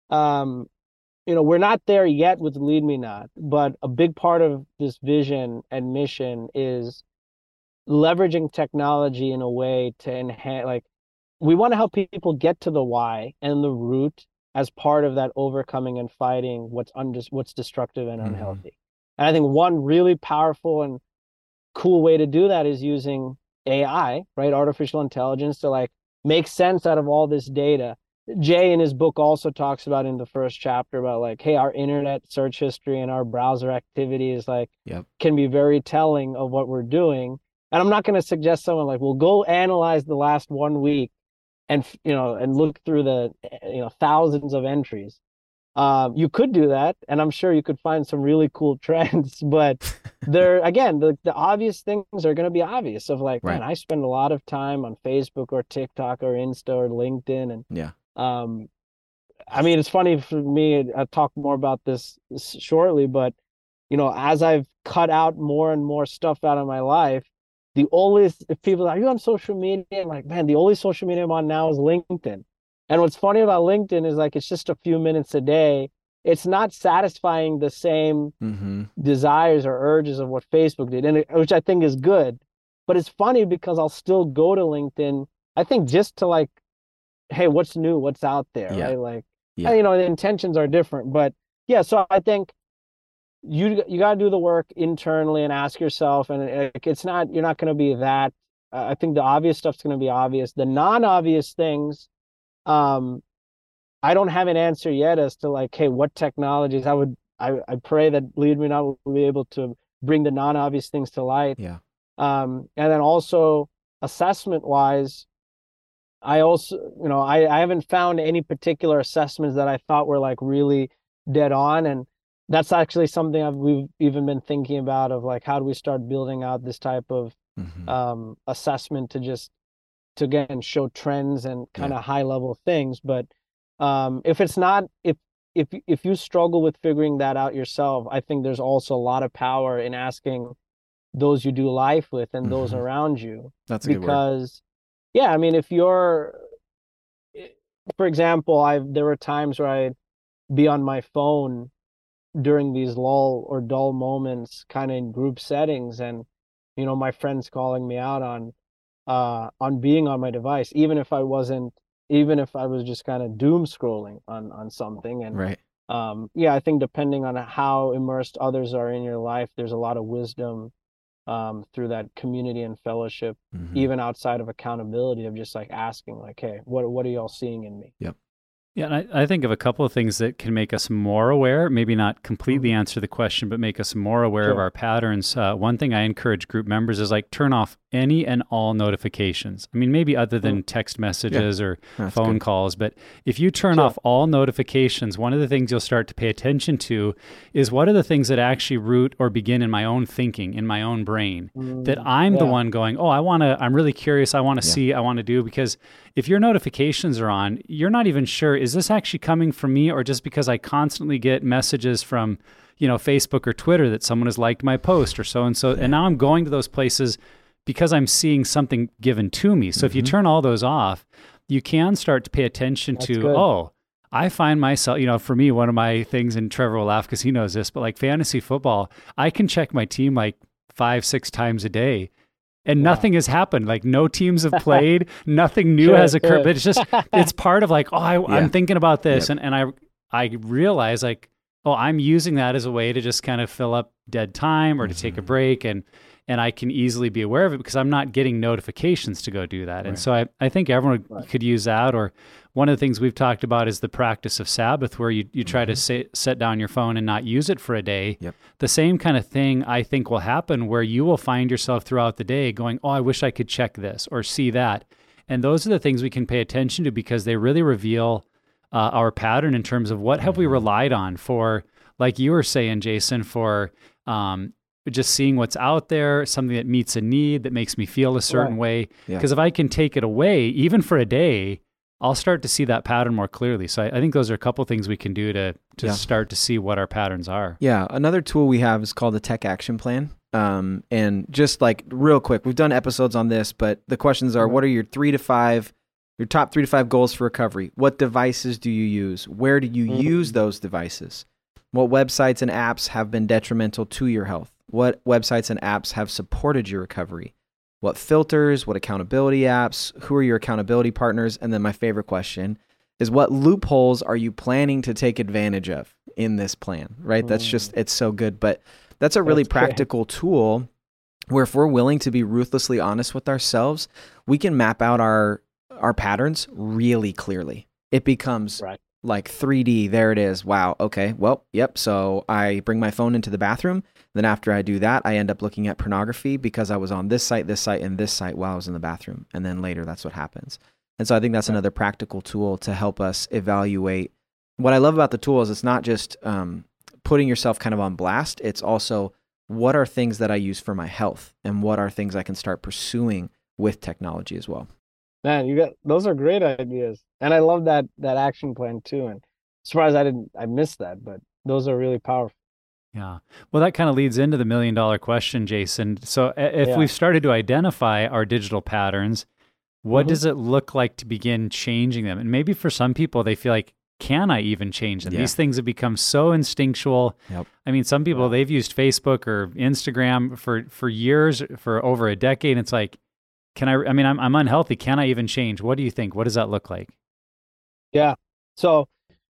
Speaker 4: um, you know, we're not there yet with Lead Me Not, but a big part of this vision and mission is leveraging technology in a way to enhance, like, we want to help people get to the why and the root as part of that overcoming and fighting what's undis- what's destructive and
Speaker 2: Mm-hmm.
Speaker 4: unhealthy. And I think one really powerful and cool way to do that is using A I, right? Artificial intelligence to like make sense out of all this data. Jay in his book also talks about in the first chapter about like, hey, our internet search history and our browser activity is like,
Speaker 2: Yep.
Speaker 4: can be very telling of what we're doing. And I'm not going to suggest someone like, well, go analyze the last one week and, you know, and look through the, you know, thousands of entries. Um, you could do that, and I'm sure you could find some really cool trends, but there, again, the, the obvious things are going to be obvious of like,
Speaker 2: Right.
Speaker 4: man, I spend a lot of time on Facebook or TikTok or Insta or LinkedIn. And,
Speaker 2: Yeah.
Speaker 4: um, I mean, it's funny for me, I'll talk more about this shortly, but, you know, as I've cut out more and more stuff out of my life, the only, if people are, are you on social media? I'm like, man, the only social media I'm on now is LinkedIn. And what's funny about LinkedIn is like, it's just a few minutes a day. It's not satisfying the same
Speaker 2: Mm-hmm.
Speaker 4: desires or urges of what Facebook did, and it, which I think is good. But it's funny because I'll still go to LinkedIn, I think, just to like, hey, what's new? What's out there?
Speaker 2: Yeah.
Speaker 4: Right? Like,
Speaker 2: Yeah.
Speaker 4: you know, the intentions are different, but yeah. So I think you you got to do the work internally and ask yourself, and it, it's not, you're not going to be that. Uh, I think the obvious stuff's going to be obvious. The non-obvious things, um, I don't have an answer yet as to like, hey, what technologies. I would, I, I pray that Lead Me Not will be able to bring the non-obvious things to light.
Speaker 2: Yeah.
Speaker 4: Um, and then also assessment-wise, I also, you know, I, I haven't found any particular assessments that I thought were like really dead on, and that's actually something I've, we've even been thinking about of like, how do we start building out this type of
Speaker 2: Mm-hmm.
Speaker 4: um, assessment to just to again show trends and kind of
Speaker 2: Yeah.
Speaker 4: high level things. But um, if it's not, if if if you struggle with figuring that out yourself, I think there's also a lot of power in asking those you do life with and those
Speaker 2: Mhm.
Speaker 4: around you.
Speaker 2: That's a good word.
Speaker 4: Because, yeah, I mean, if you're, for example, I there were times where I'd be on my phone during these lull or dull moments, kind of in group settings, and you know, my friends calling me out on uh on being on my device, even if I wasn't, even if I was just kind of doom scrolling on on something. And
Speaker 2: Right.
Speaker 4: um yeah, I think depending on how immersed others are in your life, there's a lot of wisdom um through that community and fellowship,
Speaker 2: Mhm.
Speaker 4: even outside of accountability, of just like asking like, hey, what what are y'all seeing in me?
Speaker 2: Yep.
Speaker 3: Yeah, and I, I think of a couple of things that can make us more aware, maybe not completely answer the question, but make us more aware of
Speaker 4: Sure.
Speaker 3: our patterns. Uh, one thing I encourage group members is like turn off any and all notifications. I mean, maybe other than text messages or
Speaker 2: That's
Speaker 3: phone
Speaker 2: good.
Speaker 3: calls, but if you turn
Speaker 4: Sure.
Speaker 3: off all notifications, one of the things you'll start to pay attention to is what are the things that actually root or begin in my own thinking, in my own brain, that
Speaker 4: Mm,
Speaker 3: I'm the
Speaker 4: yeah.
Speaker 3: one going, oh, I want to, I'm really curious, I want to
Speaker 2: Yeah.
Speaker 3: see, I want to do, because if your notifications are on, you're not even sure, is this actually coming from me, or just because I constantly get messages from, you know, Facebook or Twitter that someone has liked my post or so and so, and now I'm going to those places because I'm seeing something given to me. So if you
Speaker 2: Mhm.
Speaker 3: turn all those off, you can start to pay attention
Speaker 4: That's
Speaker 3: to,
Speaker 4: good.
Speaker 3: oh, I find myself, you know, for me, one of my things, and Trevor will laugh because he knows this, but like fantasy football, I can check my team like five, six times a day. And
Speaker 4: Wow.
Speaker 3: nothing has happened. Like no teams have played, nothing new
Speaker 4: Sure,
Speaker 3: has occurred.
Speaker 4: sure.
Speaker 3: But it's just, it's part of like, oh, I,
Speaker 2: Yeah.
Speaker 3: I'm thinking about this,
Speaker 2: Yep.
Speaker 3: and and I I realize like, oh, I'm using that as a way to just kind of fill up dead time or to take a
Speaker 2: Mhm.
Speaker 3: break, and and I can easily be aware of it because I'm not getting notifications to go do that.
Speaker 2: Right.
Speaker 3: And so I, I think everyone
Speaker 4: Right.
Speaker 3: could use that. Or one of the things we've talked about is the practice of Sabbath, where you, you try
Speaker 2: Mm-hmm.
Speaker 3: to say, set down your phone and not use it for a day.
Speaker 2: Yep.
Speaker 3: The same kind of thing I think will happen where you will find yourself throughout the day going, oh, I wish I could check this or see that. And those are the things we can pay attention to because they really reveal uh, our pattern in terms of what have we relied on for, like you were saying, Jason, for um, just seeing what's out there, something that meets a need, that makes me feel a certain
Speaker 4: Right.
Speaker 3: way.
Speaker 2: Yeah.
Speaker 3: Because if I can take it away, even for a day, I'll start to see that pattern more clearly. So I, I think those are a couple things we can do to to
Speaker 2: Yeah.
Speaker 3: start to see what our patterns are.
Speaker 2: Yeah, another tool we have is called the Tech Action Plan. Um, and just like real quick, we've done episodes on this, but the questions are: what are your three to five, your top three to five goals for recovery? What devices do you use? Where do you
Speaker 4: Mhm.
Speaker 2: use those devices? What websites and apps have been detrimental to your health? What websites and apps have supported your recovery? What filters? What accountability apps? Who are your accountability partners? And then my favorite question is, what loopholes are you planning to take advantage of in this plan, right? That's just, it's so good. But that's a really
Speaker 4: That's great.
Speaker 2: practical tool where if we're willing to be ruthlessly honest with ourselves, we can map out our our patterns really clearly. It becomes
Speaker 4: Right.
Speaker 2: like three D. There it is. Wow. Okay. Well, yep. So I bring my phone into the bathroom. Then after I do that, I end up looking at pornography because I was on this site, this site, and this site while I was in the bathroom. And then later, that's what happens. And so I think that's
Speaker 4: Right.
Speaker 2: another practical tool to help us evaluate. What I love about the tool is it's not just um, putting yourself kind of on blast. It's also, what are things that I use for my health, and what are things I can start pursuing with technology as well.
Speaker 4: Man, you got those are great ideas. And I love that that action plan too. And surprised I didn't I missed that, but those are really powerful.
Speaker 3: Yeah. Well, that kind of leads into the million dollar question, Jason. So a- if
Speaker 4: Yeah.
Speaker 3: we've started to identify our digital patterns, what
Speaker 4: Mhm.
Speaker 3: does it look like to begin changing them? And maybe for some people, they feel like, can I even change them?
Speaker 2: Yeah.
Speaker 3: These things have become so instinctual.
Speaker 2: Yep.
Speaker 3: I mean, some people,
Speaker 4: Yeah.
Speaker 3: they've used Facebook or Instagram for, for years, for over a decade. It's like, can I, I mean, I'm, I'm unhealthy. Can I even change? What do you think? What does that look like?
Speaker 4: Yeah. So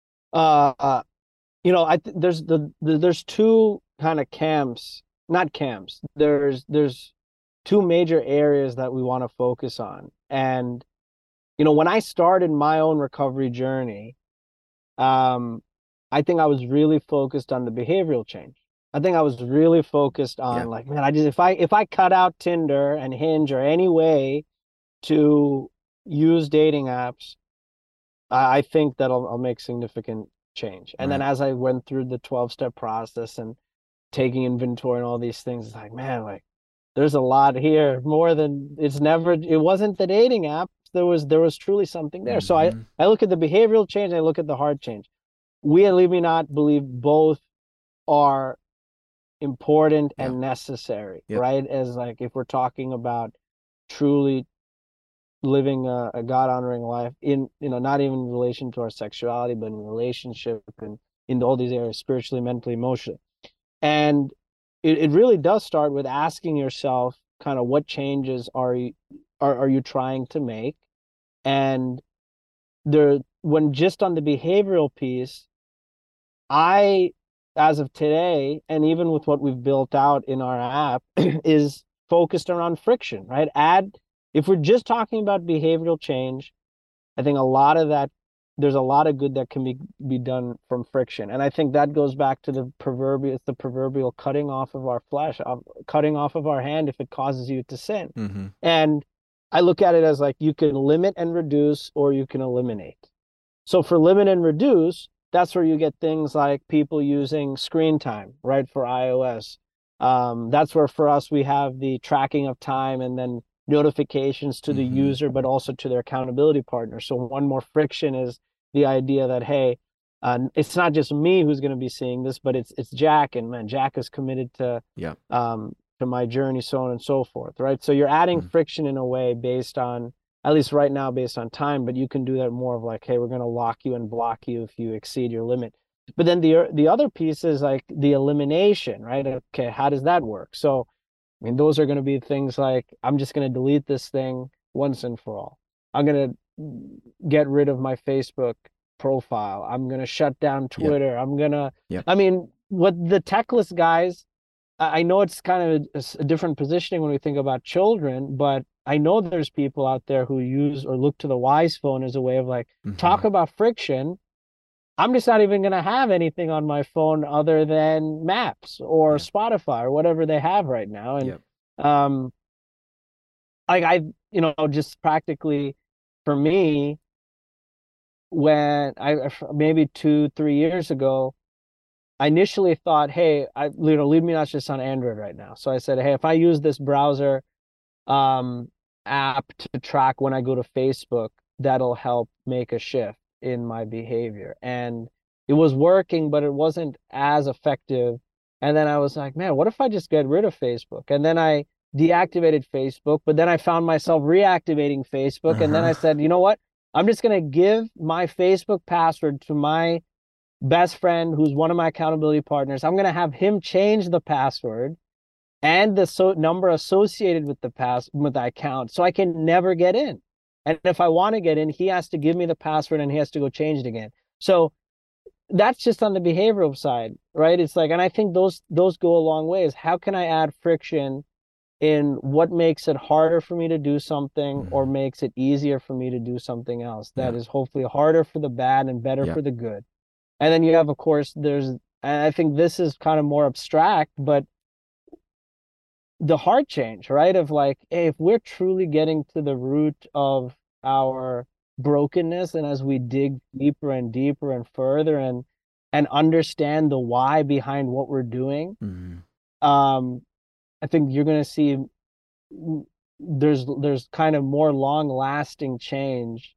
Speaker 4: uh, uh you know, I th- there's the, the there's two kind of camps, not camps. There's there's two major areas that we want to focus on. And you know, when I started my own recovery journey, um, I think I was really focused on the behavioral change. I think I was really focused on
Speaker 2: Yeah.
Speaker 4: like, man, I just if I if I cut out Tinder and Hinge or any way to use dating apps, I, I think that I'll, I'll make significant change. And then
Speaker 2: Right.
Speaker 4: as I went through the twelve step process and taking inventory and all these things, it's like, man, like there's a lot here, more than it's never, it wasn't the dating app. There was, there was truly something there. So I,
Speaker 2: Mhm.
Speaker 4: I look at the behavioral change, I look at the heart change. We at Leave Me Not believe both are important
Speaker 2: Yeah.
Speaker 4: and necessary,
Speaker 2: Yep.
Speaker 4: right? As like, if we're talking about truly living a, a God honoring life in, you know, not even in relation to our sexuality, but in relationship and in all these areas, spiritually, mentally, emotionally. And it, it really does start with asking yourself kind of what changes are you, are, are you trying to make? And there, when just on the behavioral piece, I, as of today, and even with what we've built out in our app, is focused around friction, right? Add, if we're just talking about behavioral change, I think a lot of that, there's a lot of good that can be be done from friction. And I think that goes back to the proverbial, it's the proverbial cutting off of our flesh, of cutting off of our hand if it causes you to sin.
Speaker 2: Mhm.
Speaker 4: And I look at it as like you can limit and reduce, or you can eliminate. So for limit and reduce, that's where you get things like people using screen time, right, for iOS. Um, that's where for us, we have the tracking of time and then notifications to the
Speaker 2: Mhm.
Speaker 4: user, but also to their accountability partner. So one more friction is the idea that, hey, uh, it's not just me who's going to be seeing this, but it's it's Jack, and man, Jack is committed to
Speaker 2: Yeah.
Speaker 4: um, to my journey, so on and so forth, right? So you're adding
Speaker 2: Mhm.
Speaker 4: friction in a way based on, at least right now, based on time, but you can do that more of like, hey, we're going to lock you and block you if you exceed your limit. But then the the other piece is like the elimination, right? Okay, how does that work? So I mean, those are going to be things like, I'm just going to delete this thing once and for all. I'm going to get rid of my Facebook profile. I'm going to shut down
Speaker 2: Yep.
Speaker 4: Twitter. I'm going to,
Speaker 2: Yep.
Speaker 4: I mean, what the techless guys, I know it's kind of a, a different positioning when we think about children, but I know there's people out there who use or look to the Wise Phone as a way of like,
Speaker 2: Mhm.
Speaker 4: talk about friction. I'm just not even going to have anything on my phone other than Maps or
Speaker 2: Yeah.
Speaker 4: Spotify or whatever they have right now. And
Speaker 2: Yep.
Speaker 4: um, like I, you know, just practically for me, when I maybe two, three years ago, I initially thought, hey, I you know, Lead Me Not just on Android right now. So I said, hey, if I use this browser um, app to track when I go to Facebook, that'll help make a shift in my behavior. And it was working, but it wasn't as effective. And then I was like, man, what if I just get rid of Facebook? And then I deactivated Facebook, but then I found myself reactivating Facebook. And then I
Speaker 2: Uh-huh.
Speaker 4: said, you know what? I'm just going to give my Facebook password to my best friend who's one of my accountability partners. I'm going to have him change the password and the so number associated with the pass with the account so I can never get in. And if I want to get in, he has to give me the password and he has to go change it again. So that's just on the behavioral side, right? It's like, and I think those those go a long ways. How can I add friction in what makes it harder for me to do something
Speaker 2: Mhm.
Speaker 4: or makes it easier for me to do something else that
Speaker 2: Yeah.
Speaker 4: is hopefully harder for the bad and better
Speaker 2: Yeah.
Speaker 4: for the good. And then you have, of course, there's, and I think this is kind of more abstract, but the heart change, right? Of like, hey, if we're truly getting to the root of our brokenness, and as we dig deeper and deeper and further and and understand the why behind what we're doing,
Speaker 2: Mhm.
Speaker 4: um, I think you're going to see there's there's kind of more long lasting change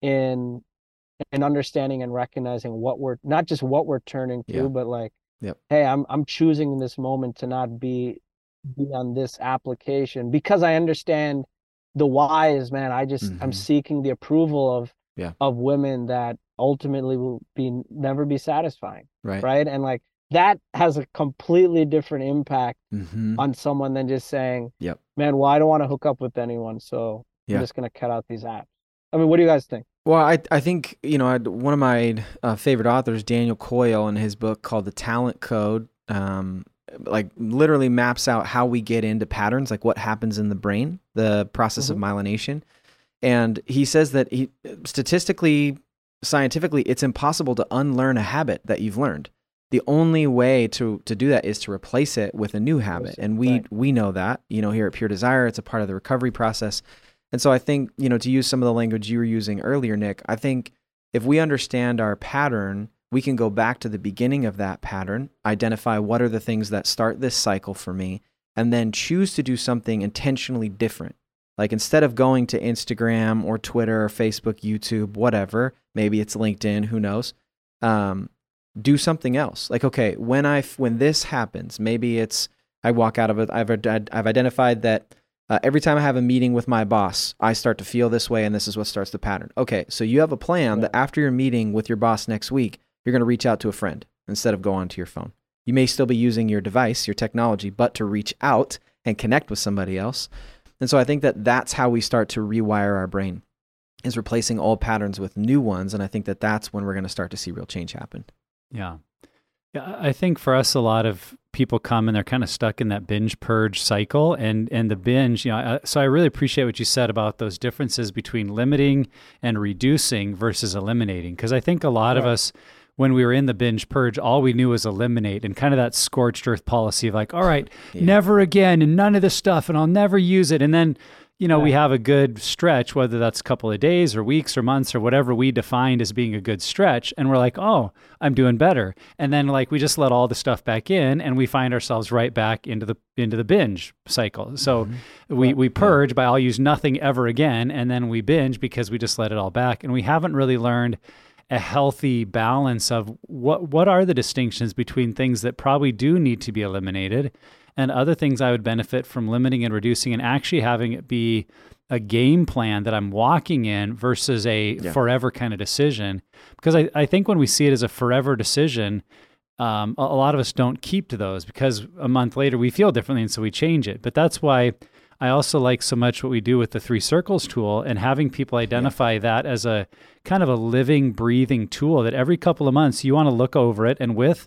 Speaker 4: in in understanding and recognizing what we're not just what we're turning to,
Speaker 2: Yeah.
Speaker 4: but like,
Speaker 2: Yep.
Speaker 4: hey, I'm I'm choosing in this moment to not be be on this application because I understand the why is, man, I just I'm
Speaker 2: Mhm.
Speaker 4: seeking the approval of
Speaker 2: Yeah.
Speaker 4: of women that ultimately will be never be satisfying,
Speaker 2: Right.
Speaker 4: right? And like that has a completely different impact
Speaker 2: Mhm.
Speaker 4: on someone than just saying,
Speaker 2: Yep.
Speaker 4: man, well, I don't want to hook up with anyone, so I'm
Speaker 2: Yeah.
Speaker 4: just gonna cut out these apps. I mean, what do you guys think?
Speaker 2: Well, I I think, you know, I'd, one of my uh, favorite authors, Daniel Coyle, in his book called The Talent Code, um, like literally maps out how we get into patterns, like what happens in the brain, the process of
Speaker 4: Mhm.
Speaker 2: myelination. And he says that he, statistically, scientifically, it's impossible to unlearn a habit that you've learned. The only way to to do that is to replace it with a new habit.
Speaker 4: it,
Speaker 2: And we
Speaker 4: right.
Speaker 2: we know that, you know, here at Pure Desire, it's a part of the recovery process. And so I think, you know, to use some of the language you were using earlier, Nick, I think if we understand our pattern, we can go back to the beginning of that pattern, identify what are the things that start this cycle for me, and then choose to do something intentionally different. Like instead of going to Instagram or Twitter or Facebook, YouTube, whatever, maybe it's LinkedIn, who knows, um, do something else. Like, okay, when I when this happens, maybe it's I walk out of it. I've I've identified that uh, every time I have a meeting with my boss, I start to feel this way, and this is what starts the pattern. Okay, so you have a plan
Speaker 4: Right.
Speaker 2: that after your meeting with your boss next week, you're going to reach out to a friend instead of go onto your phone. You may still be using your device, your technology, but to reach out and connect with somebody else. And so I think that that's how we start to rewire our brain, is replacing old patterns with new ones. And I think that that's when we're going to start to see real change happen.
Speaker 3: Yeah. Yeah, I think for us, a lot of people come and they're kind of stuck in that binge purge cycle, and and the binge, you know. I, so I really appreciate what you said about those differences between limiting and reducing versus eliminating, because I think a lot
Speaker 4: Right.
Speaker 3: of us, when we were in the binge purge, all we knew was eliminate, and kind of that scorched earth policy of like, all right,
Speaker 2: Yeah.
Speaker 3: never again, and none of this stuff, and I'll never use it, and then. You know,
Speaker 4: Yeah.
Speaker 3: we have a good stretch, whether that's a couple of days or weeks or months or whatever we defined as being a good stretch. And we're like, oh, I'm doing better. And then like we just let all the stuff back in and we find ourselves right back into the into the binge cycle. So
Speaker 2: Mm-hmm.
Speaker 3: we, we purge by I'll use nothing ever again. And then we binge because we just let it all back. And we haven't really learned a healthy balance of what what are the distinctions between things that probably do need to be eliminated and other things I would benefit from limiting and reducing, and actually having it be a game plan that I'm walking in versus a
Speaker 2: Yeah.
Speaker 3: forever kind of decision. Because I, I think when we see it as a forever decision, um, a, a lot of us don't keep to those because a month later we feel differently and so we change it. But that's why I also like so much what we do with the Three Circles tool and having people identify that as a kind of a living, breathing tool that every couple of months you want to look over it, and with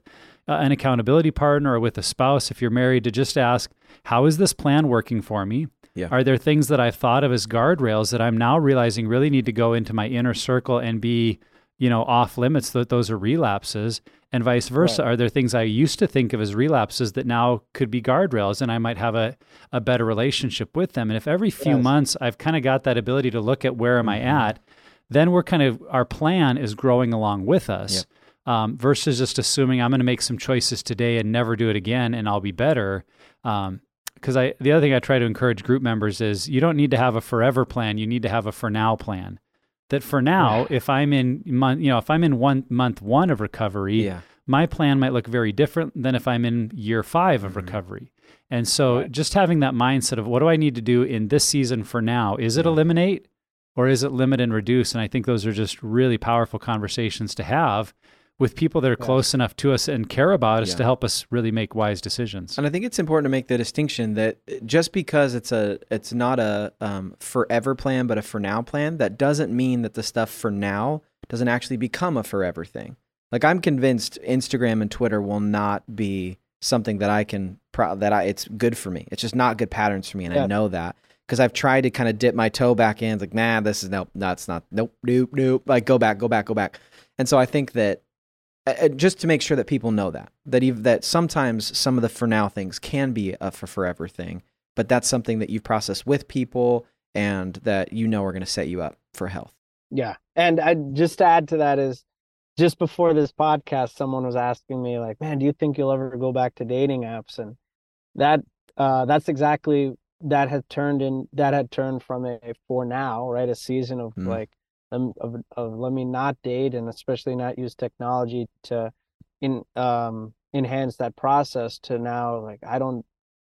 Speaker 3: uh, an accountability partner or with a spouse, if you're married, to just ask, how is this plan working for me?
Speaker 2: Yeah.
Speaker 3: Are there things that I've thought of as guardrails that I'm now realizing really need to go into my inner circle and be, you know, off limits, that those are relapses, and vice versa? Right. Are there things I used to think of as relapses that now could be guardrails, and I might have a, a better relationship with them? And if every few yes. months I've kind of got that ability to look at where am mm-hmm. I at, then we're kind of, our plan is growing along with us. Yep. Um, versus just assuming I'm going to make some choices today and never do it again and I'll be better. Um, Because I, the other thing I try to encourage group members is you don't need to have a forever plan. You need to have a for now plan. That for now, if I'm in month, you know, if I'm in one month one of recovery, yeah. my plan might look very different than if I'm in year five of mm-hmm. recovery. And so, right. just having that mindset of what do I need to do in this season for now? Is it eliminate or is it limit and reduce? And I think those are just really powerful conversations to have with people that are close yeah. enough to us and care about us yeah. to help us really make wise decisions.
Speaker 2: And I think it's important to make the distinction that just because it's a it's not a um, forever plan, but a for now plan, that doesn't mean that the stuff for now doesn't actually become a forever thing. Like, I'm convinced Instagram and Twitter will not be something that I can, pro- that I it's good for me. It's just not good patterns for me, and yeah. I know that. Because I've tried to kind of dip my toe back in. It's like, nah, this is, nope, no, it's not, nope, nope, nope. Like, go back, go back, go back. And so I think that, Uh, just to make sure that people know that, that even, that sometimes some of the for now things can be a for forever thing, but that's something that you've processed with people and that you know are going to set you up for health.
Speaker 4: Yeah. And I just to add to that is, just before this podcast, someone was asking me like, man, do you think you'll ever go back to dating apps? And that, uh, that's exactly, that had turned in, that had turned from a for now, right? A season of mm. like, Of, of let me not date, and especially not use technology to in um enhance that process, to now like I don't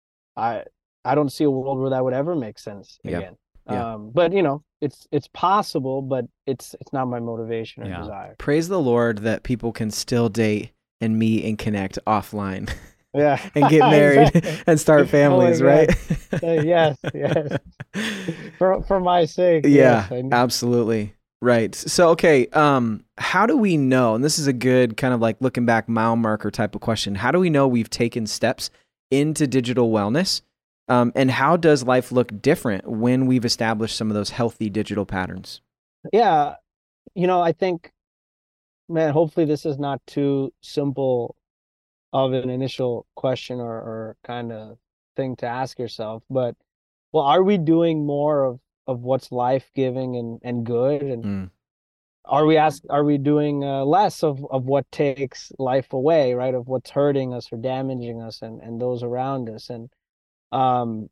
Speaker 4: I I don't see a world where that would ever make sense
Speaker 2: yeah.
Speaker 4: again.
Speaker 2: Yeah.
Speaker 4: Um but you know, it's it's possible, but it's it's not my motivation or yeah. desire.
Speaker 2: Praise the Lord that people can still date and meet and connect offline.
Speaker 4: Yeah.
Speaker 2: And get married exactly. and start families, oh right?
Speaker 4: uh, yes, yes. For for my sake.
Speaker 2: Yeah,
Speaker 4: yes,
Speaker 2: absolutely. Right. So, okay. Um, how do we know, and this is a good kind of like looking back mile marker type of question. How do we know we've taken steps into digital wellness? Um, and how does life look different when we've established some of those healthy digital patterns?
Speaker 4: Yeah. You know, I think, man, hopefully this is not too simple of an initial question or, or kind of thing to ask yourself, but well, are we doing more of of what's life-giving and, and good, and mm. are we ask are we doing uh, less of, of what takes life away, right? Of what's hurting us or damaging us and, and those around us. And um,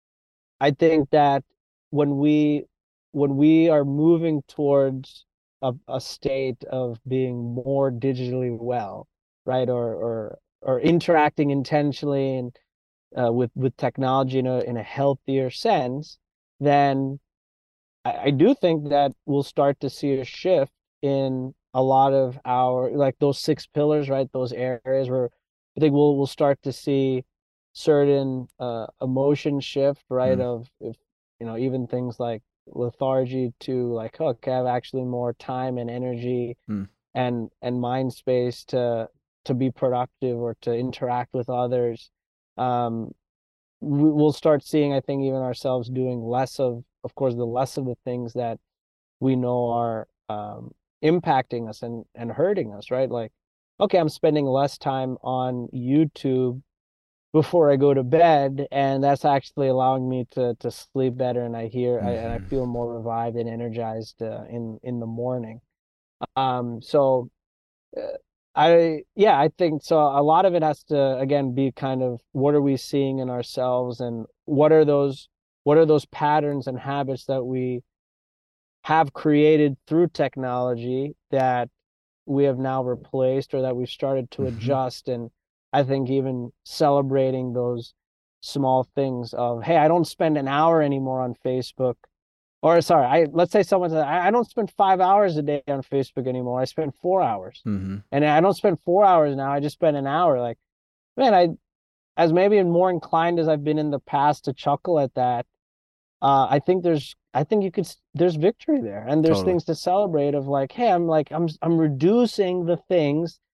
Speaker 4: I think that when we when we are moving towards a, a state of being more digitally well, right, or or or interacting intentionally and uh, with with technology in a in a healthier sense, then I, I do think that we'll start to see a shift in a lot of our, like those six pillars, right? Those areas where I think we'll we'll start to see certain uh, emotion shift, right? Mm. Of, if, you know, even things like lethargy to like, okay, I have actually more time and energy mm. and and mind space to to be productive or to interact with others. Um, we'll start seeing, I think, even ourselves doing less of, of course, the less of the things that we know are um, impacting us and, and hurting us, right? Like, okay, I'm spending less time on YouTube before I go to bed, and that's actually allowing me to to sleep better, and I hear mm-hmm. I, and I feel more revived and energized uh, in in the morning. Um, so. Uh, I, yeah, I think so. A lot of it has to, again, be kind of what are we seeing in ourselves, and what are those, what are those patterns and habits that we have created through technology that we have now replaced or that we've started to mm-hmm. adjust. And I think even celebrating those small things of, hey, I don't spend an hour anymore on Facebook. Or sorry, I let's say someone said, I, I don't spend five hours a day on Facebook anymore. I spend four hours. Mm-hmm. And I don't spend four hours now. I just spend an hour. Like, man, I, as maybe more inclined as I've been in the past to chuckle at that, uh, I think there's, I think you could, there's victory there. And there's totally. Things to celebrate of like, hey, I'm like, I'm, I'm reducing the things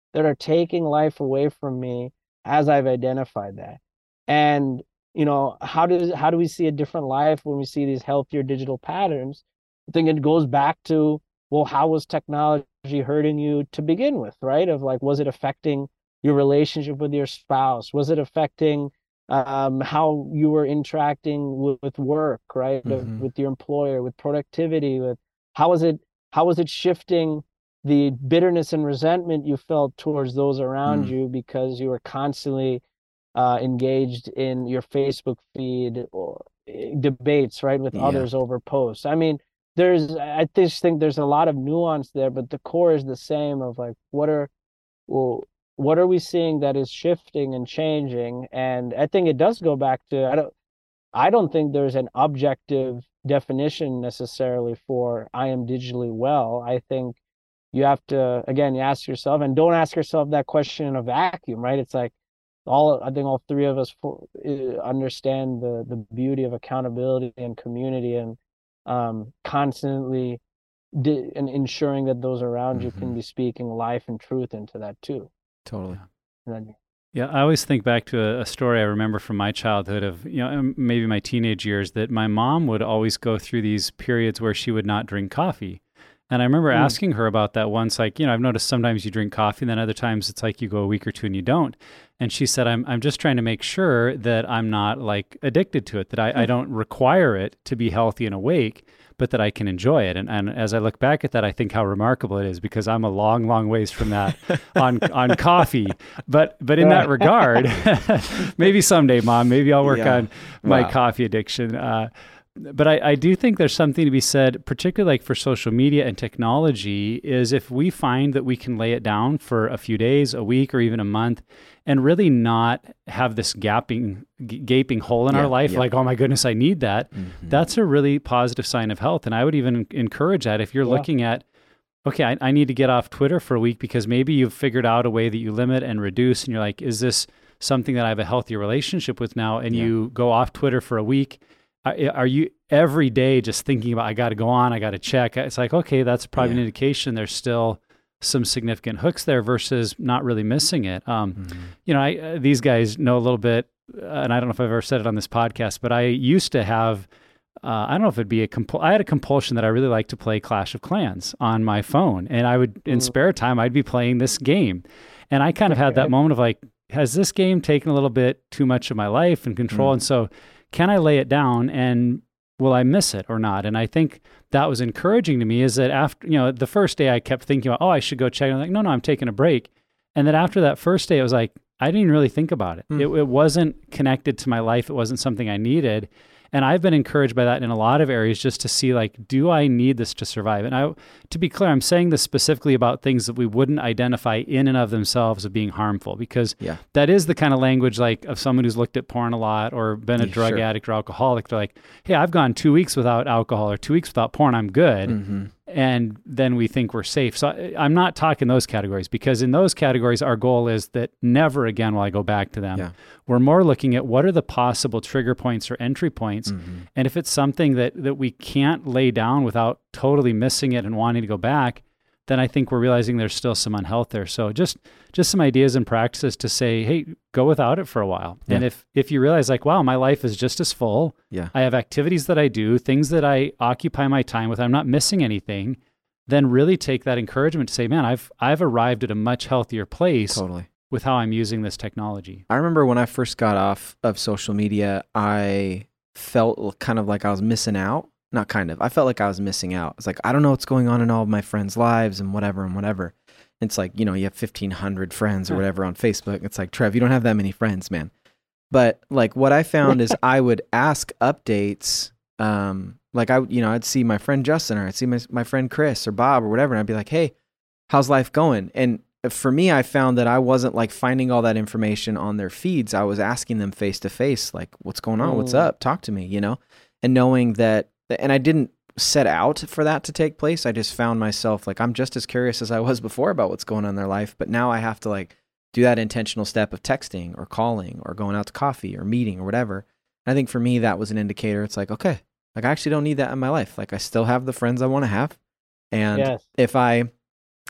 Speaker 4: that are taking life away from me as I've identified that. And, you know, how does how do we see a different life when we see these healthier digital patterns? I think it goes back to, well, how was technology hurting you to begin with, right? Of like, was it affecting your relationship with your spouse? Was it affecting um, how you were interacting with, with work, right?
Speaker 2: Mm-hmm.
Speaker 4: With your employer, with productivity, with how was it how was it shifting the bitterness and resentment you felt towards those around
Speaker 2: Mm.
Speaker 4: you because you were constantly uh, engaged in your Facebook feed or uh, debates, right, with
Speaker 2: Yeah.
Speaker 4: others over posts. I mean, there's I just think there's a lot of nuance there, but the core is the same of like what are well, what are we seeing that is shifting and changing? And I think it does go back to I don't I don't think there's an objective definition necessarily for I am digitally well. I think you have to, again, you ask yourself, and don't ask yourself that question in a vacuum, right? It's like all, I think all three of us for, uh, understand the, the beauty of accountability and community and um, constantly di- and ensuring that those around you
Speaker 2: Mm-hmm.
Speaker 4: can be speaking life and truth into that too.
Speaker 2: Totally.
Speaker 4: And then,
Speaker 3: Yeah, I always think back to a, a story I remember from my childhood of, you know, maybe my teenage years, that my mom would always go through these periods where she would not drink coffee. And I remember mm. asking her about that once, like, you know, I've noticed sometimes you drink coffee, and then other times it's like you go a week or two and you don't. And she said, I'm I'm just trying to make sure that I'm not like addicted to it, that I, mm. I don't require it to be healthy and awake, but that I can enjoy it. And and as I look back at that, I think how remarkable it is, because I'm a long, long ways from that on on coffee. But but in that regard, maybe someday, Mom, maybe I'll work yeah. on my wow. coffee addiction. Uh, But I, I do think there's something to be said, particularly like for social media and technology, is if we find that we can lay it down for a few days, a week, or even a month, and really not have this gapping, g- gaping hole in yeah, our life, yeah. like, oh my goodness, I need that. Mm-hmm. That's a really positive sign of health. And I would even encourage that if you're yeah. looking at, okay, I, I need to get off Twitter for a week because maybe you've figured out a way that you limit and reduce, and you're like, is this something that I have a healthier relationship with now? And yeah. you go off Twitter for a week. Are you every day just thinking about, I got to go on, I got to check? It's like, okay, that's probably yeah. an indication there's still some significant hooks there versus not really missing it. Um, mm-hmm. You know, I, uh, these guys know a little bit, uh, and I don't know if I've ever said it on this podcast, but I used to have, uh, I don't know if it'd be a, compul- I had a compulsion that I really liked to play Clash of Clans on my phone. And I would, in mm-hmm. spare time, I'd be playing this game. And I kind of had that moment of like, has this game taken a little bit too much of my life and control? Mm-hmm. And so, can I lay it down and will I miss it or not? And I think that was encouraging to me, is that after, you know, the first day I kept thinking about, oh, I should go check. And I'm like, no, no, I'm taking a break. And then after that first day, it was like, I didn't even really think about it. Mm. It, it wasn't connected to my life. It wasn't something I needed. And I've been encouraged by that in a lot of areas, just to see like, do I need this to survive? And I, to be clear, I'm saying this specifically about things that we wouldn't identify in and of themselves as being harmful, because yeah. that is the kind of language like of someone who's looked at porn a lot or been a yeah, drug sure. addict or alcoholic. They're like, hey, I've gone two weeks without alcohol or two weeks without porn. I'm good. Mm-hmm. And then we think we're safe. So I, I'm not talking those categories, because in those categories, our goal is that never again will I go back to them. Yeah. We're more looking at what are the possible trigger points or entry points. Mm-hmm. And if it's something that, that we can't lay down without totally missing it and wanting to go back, then I think we're realizing there's still some unhealth there. So just just some ideas and practices to say, hey, go without it for a while. Yeah. And if if you realize like, wow, my life is just as full. Yeah. I have activities that I do, things that I occupy my time with, I'm not missing anything, then really take that encouragement to say, man, I've I've arrived at a much healthier place totally. With how I'm using this technology.
Speaker 2: I remember when I first got off of social media, I felt kind of like I was missing out. Not kind of. I felt like I was missing out. It's like, I don't know what's going on in all of my friends' lives and whatever and whatever. It's like, you know, you have fifteen hundred friends or whatever on Facebook. It's like, Trev, you don't have that many friends, man. But like what I found is I would ask updates. Um, like I, you know, I'd see my friend Justin, or I'd see my, my friend Chris or Bob or whatever. And I'd be like, hey, how's life going? And for me, I found that I wasn't like finding all that information on their feeds. I was asking them face to face, like, what's going on? What's up? Talk to me, you know, and knowing that. And I didn't set out for that to take place. I just found myself like, I'm just as curious as I was before about what's going on in their life. But now I have to like do that intentional step of texting or calling or going out to coffee or meeting or whatever. And I think for me, that was an indicator. It's like, okay, like I actually don't need that in my life. Like I still have the friends I want to have. And yes. if I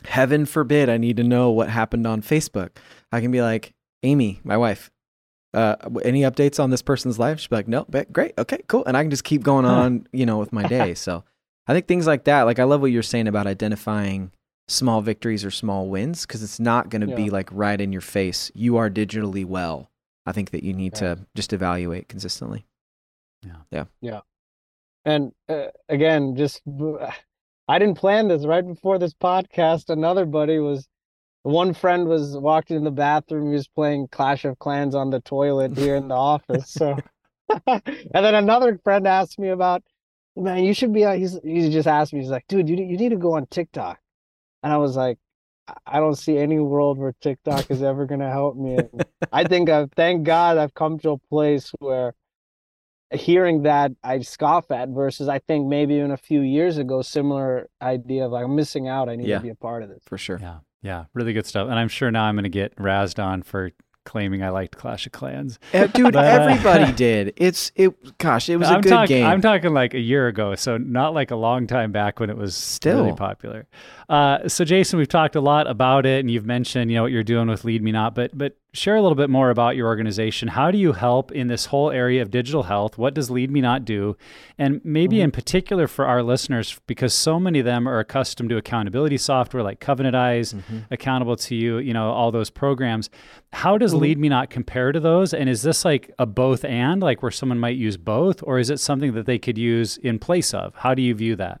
Speaker 2: heaven forbid I need to know what happened on Facebook, I can be like, Amy, my wife, uh, any updates on this person's life? She'd be like, no, but great. Okay, cool. And I can just keep going on, you know, with my day. So I think things like that, like I love what you're saying about identifying small victories or small wins, because it's not going to
Speaker 4: Yeah.
Speaker 2: be like right in your face. You are digitally well. I think that you need
Speaker 4: Yeah.
Speaker 2: to just evaluate consistently.
Speaker 4: And uh, again, just I didn't plan this. Right before this podcast, another buddy was, one friend was walked in the bathroom. He was playing Clash of Clans on the toilet here in the office. So, and then another friend asked me about, man, you should be. on-" He's he just asked me. He's like, dude, you you need to go on TikTok. And I was like, I- I don't see any world where TikTok is ever gonna help me. And I think I've thank God I've come to a place where hearing that I scoff at versus I think maybe even a few years ago, similar idea of like, I'm missing out. I need
Speaker 2: Yeah.
Speaker 4: to be a part of this.
Speaker 2: For sure.
Speaker 3: Yeah. Yeah. Really good stuff. And I'm sure now I'm going to get razzed on for claiming I liked Clash of Clans.
Speaker 2: Uh, dude,
Speaker 3: But, uh,
Speaker 2: everybody did. It's it. Gosh, it was a
Speaker 3: I'm
Speaker 2: good
Speaker 3: talk-
Speaker 2: game.
Speaker 3: I'm talking like a year ago, so not like a long time back when it was
Speaker 2: Still.
Speaker 3: really popular. Uh, so Jason, we've talked a lot about it, and you've mentioned, you know, what you're doing with Lead Me Not, but but share a little bit more about your organization. How do you help in this whole area of digital health? What does Lead Me Not do? And maybe
Speaker 2: Mm-hmm.
Speaker 3: in particular for our listeners, because so many of them are accustomed to accountability software like Covenant Eyes,
Speaker 2: Mm-hmm.
Speaker 3: Accountable to You, you know, all those programs. How does
Speaker 2: Mm-hmm.
Speaker 3: Lead Me Not compare to those? And is this like a both and, like where someone might use both, or is it something that they could use in place of? How do you view that?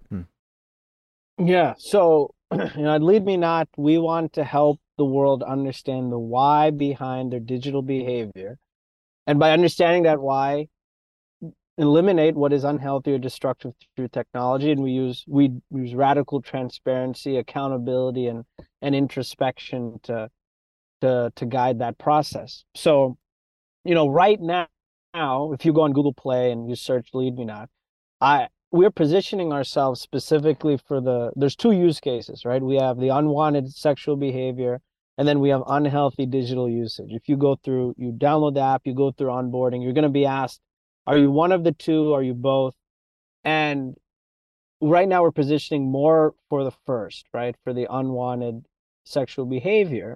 Speaker 4: Yeah. So, you know, at Lead Me Not, we want to help the world understand the why behind their digital behavior. And by understanding that why, eliminate what is unhealthy or destructive through technology. And we use we use radical transparency, accountability, and and introspection to to to guide that process. So, you know, right now, now, if you go on Google Play and you search Lead Me Not, I we're positioning ourselves specifically for the, there's two use cases, right? We have the unwanted sexual behavior, and then we have unhealthy digital usage. If you go through, you download the app, you go through onboarding, you're going to be asked, are you one of the two? Are you both? And right now we're positioning more for the first, right? For the unwanted sexual behavior.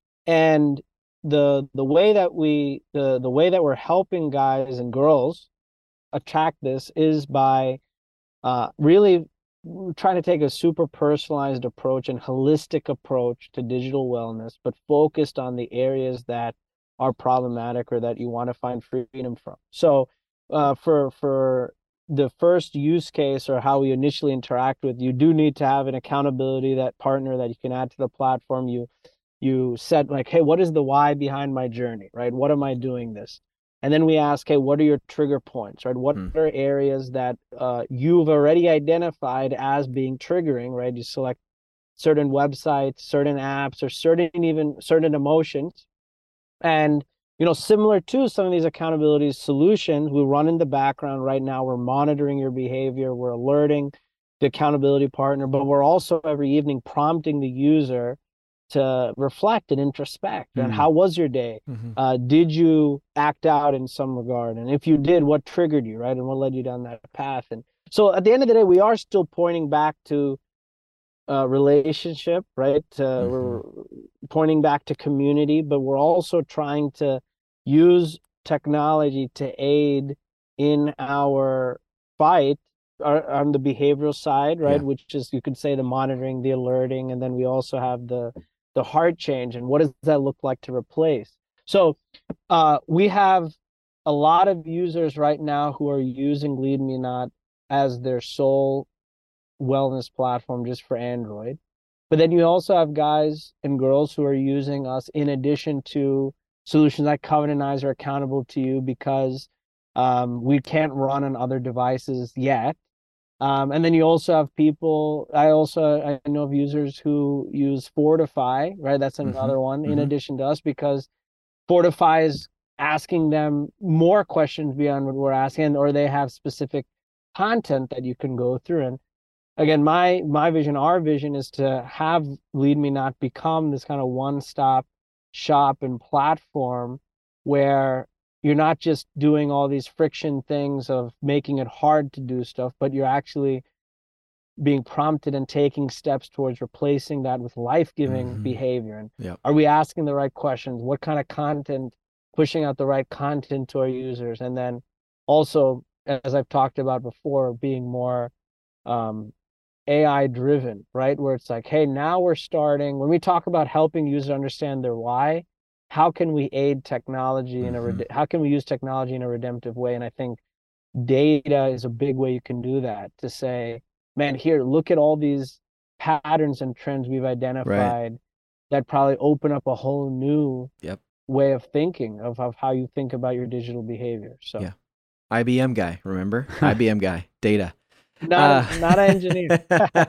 Speaker 4: And the the way that we the the way that we're helping guys and girls attack this is by uh, really trying to take a super personalized approach and holistic approach to digital wellness, but focused on the areas that are problematic or that you want to find freedom from. So uh, for for the first use case or how we initially interact with, you do need to have an accountability that partner that you can add to the platform. You you set like, hey, what is the why behind my journey, right? What am I doing this? And then we ask, hey, what are your trigger points, right? What
Speaker 2: Hmm.
Speaker 4: are areas that uh, you've already identified as being triggering, right? You select certain websites, certain apps, or certain even certain emotions. And, you know, similar to some of these accountability solutions, we run in the background right now. We're monitoring your behavior. We're alerting the accountability partner, but we're also every evening prompting the user to reflect and introspect. And
Speaker 3: Mm.
Speaker 4: how was your day?
Speaker 2: Mhm.
Speaker 4: Uh, did you act out in some regard? And if you did, what triggered you, right? And what led you down that path? And so at the end of the day, we are still pointing back to uh, relationship, right? Uh,
Speaker 2: Mhm.
Speaker 4: We're pointing back to community, but we're also trying to use technology to aid in our fight uh, on the behavioral side, right?
Speaker 2: Yeah.
Speaker 4: Which is, you could say, the monitoring, the alerting, and then we also have the the heart change. And what does that look like to replace? So uh, we have a lot of users right now who are using Lead Me Not as their sole wellness platform just for Android. But then you also have guys and girls who are using us in addition to solutions like Covenant Eyes are accountable to you because um, we can't run on other devices yet. Um, and then you also have people, I also I know of users who use Fortify, right? That's another
Speaker 2: Mhm.
Speaker 4: one in
Speaker 2: Mhm.
Speaker 4: addition to us, because Fortify is asking them more questions beyond what we're asking, or they have specific content that you can go through. And again, my my vision, our vision is to have Lead Me Not become this kind of one-stop shop and platform where you're not just doing all these friction things of making it hard to do stuff, but you're actually being prompted and taking steps towards replacing that with life-giving
Speaker 2: Mhm.
Speaker 4: behavior? And
Speaker 2: Yep.
Speaker 4: are we asking the right questions? What kind of content, pushing out the right content to our users? And then also, as I've talked about before, being more um, A I driven, right? Where it's like, hey, now we're starting, when we talk about helping users understand their why, how can we aid technology in a,
Speaker 2: Mhm.
Speaker 4: rede- how can we use technology in a redemptive way? And I think data is a big way you can do that, to say, man, here, look at all these patterns and trends we've identified that probably open up a whole new
Speaker 2: Yep.
Speaker 4: way of thinking of, of how you think about your digital behavior. So
Speaker 2: Yeah. I B M guy, remember? I B M guy, data.
Speaker 4: not,
Speaker 2: Uh,
Speaker 4: a, not an engineer.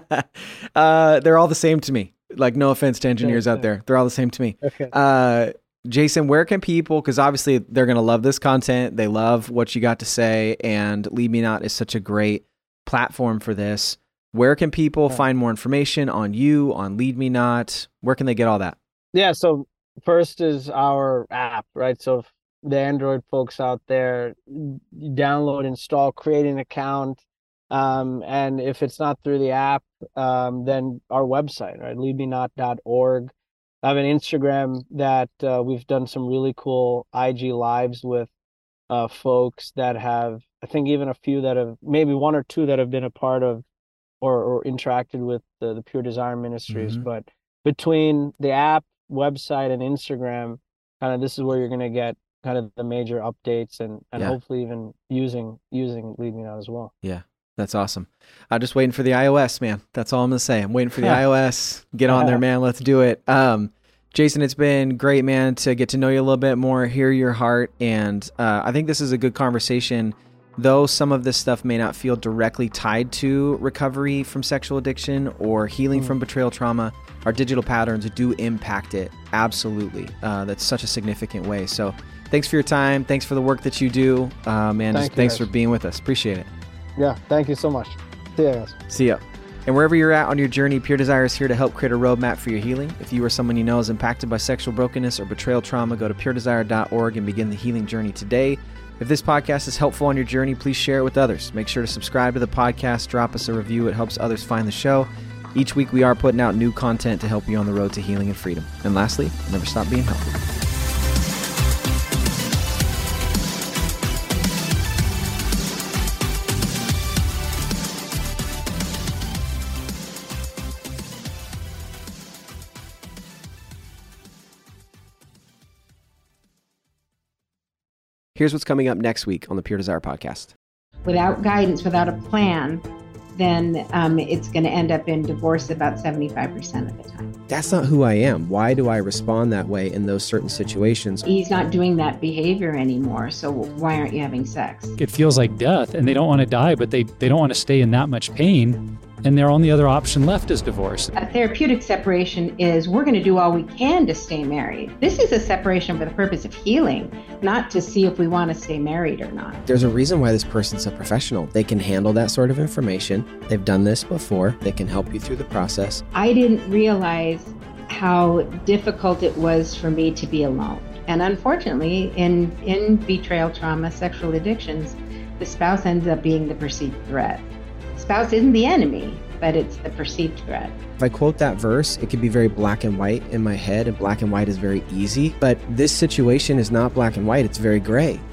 Speaker 2: uh, they're all the same to me. Like, no offense to engineers
Speaker 4: Same,
Speaker 2: out
Speaker 4: same.
Speaker 2: there. They're all the same to me.
Speaker 4: Okay.
Speaker 2: Uh, Jason, where can people, because obviously they're going to love this content. They love what you got to say, and Lead Me Not is such a great platform for this. Where can people
Speaker 4: Yeah.
Speaker 2: find more information on you, on Lead Me Not? Where can they get all that?
Speaker 4: Yeah, so first is our app, right? So if the Android folks out there, you download, install, create an account. Um, and if it's not through the app, um, then our website, right? lead me not dot org. I have an Instagram that uh, we've done some really cool I G lives with uh, folks that have, I think even a few that have, maybe one or two that have been a part of or, or interacted with the, the Pure Desire Ministries.
Speaker 2: Mhm.
Speaker 4: But between the app, website, and Instagram, kind of this is where you're going to get kind of the major updates, and, and
Speaker 2: Yeah.
Speaker 4: hopefully even using using Lead Me Not as well.
Speaker 2: Yeah, that's awesome. I'm just waiting for the iOS, man. That's all I'm going to say. I'm waiting for the iOS. Get on there, man. Let's do it. Um, Jason, it's been great, man, to get to know you a little bit more, hear your heart. And uh, I think this is a good conversation, though some of this stuff may not feel directly tied to recovery from sexual addiction or healing
Speaker 4: Mm.
Speaker 2: from betrayal trauma. Our digital patterns do impact it. Absolutely. Uh, that's such a significant way. So thanks for your time. Thanks for the work that you do. Uh, man,
Speaker 4: Thank
Speaker 2: just
Speaker 4: you,
Speaker 2: thanks
Speaker 4: guys.
Speaker 2: for being with us. Appreciate it.
Speaker 4: Yeah, thank you so much. See you guys.
Speaker 2: See ya. And wherever you're at on your journey, Pure Desire is here to help create a roadmap for your healing. If you or someone you know is impacted by sexual brokenness or betrayal trauma, go to pure desire dot org and begin the healing journey today. If this podcast is helpful on your journey, please share it with others. Make sure to subscribe to the podcast, drop us a review. It helps others find the show. Each week we are putting out new content to help you on the road to healing and freedom. And lastly, never stop being healthy. Here's what's coming up next week on the Pure Desire podcast.
Speaker 5: Without guidance, without a plan, then um, it's going to end up in divorce about seventy-five percent of the time.
Speaker 6: That's not who I am. Why do I respond that way in those certain situations?
Speaker 5: He's not doing that behavior anymore, so why aren't you having sex?
Speaker 3: It feels like death, and they don't want to die, but they, they don't want to stay in that much pain. And their only other option left is divorce.
Speaker 5: A therapeutic separation is we're going to do all we can to stay married. This is a separation for the purpose of healing, not to see if we want to stay married or not.
Speaker 6: There's a reason why this person's a professional. They can handle that sort of information. They've done this before. They can help you through the process.
Speaker 5: I didn't realize how difficult it was for me to be alone. And unfortunately, in, in betrayal trauma, sexual addictions, the spouse ends up being the perceived threat. Spouse isn't the enemy, but it's the perceived threat.
Speaker 6: If I quote that verse, it can be very black and white in my head, and black and white is very easy. But this situation is not black and white, it's very gray.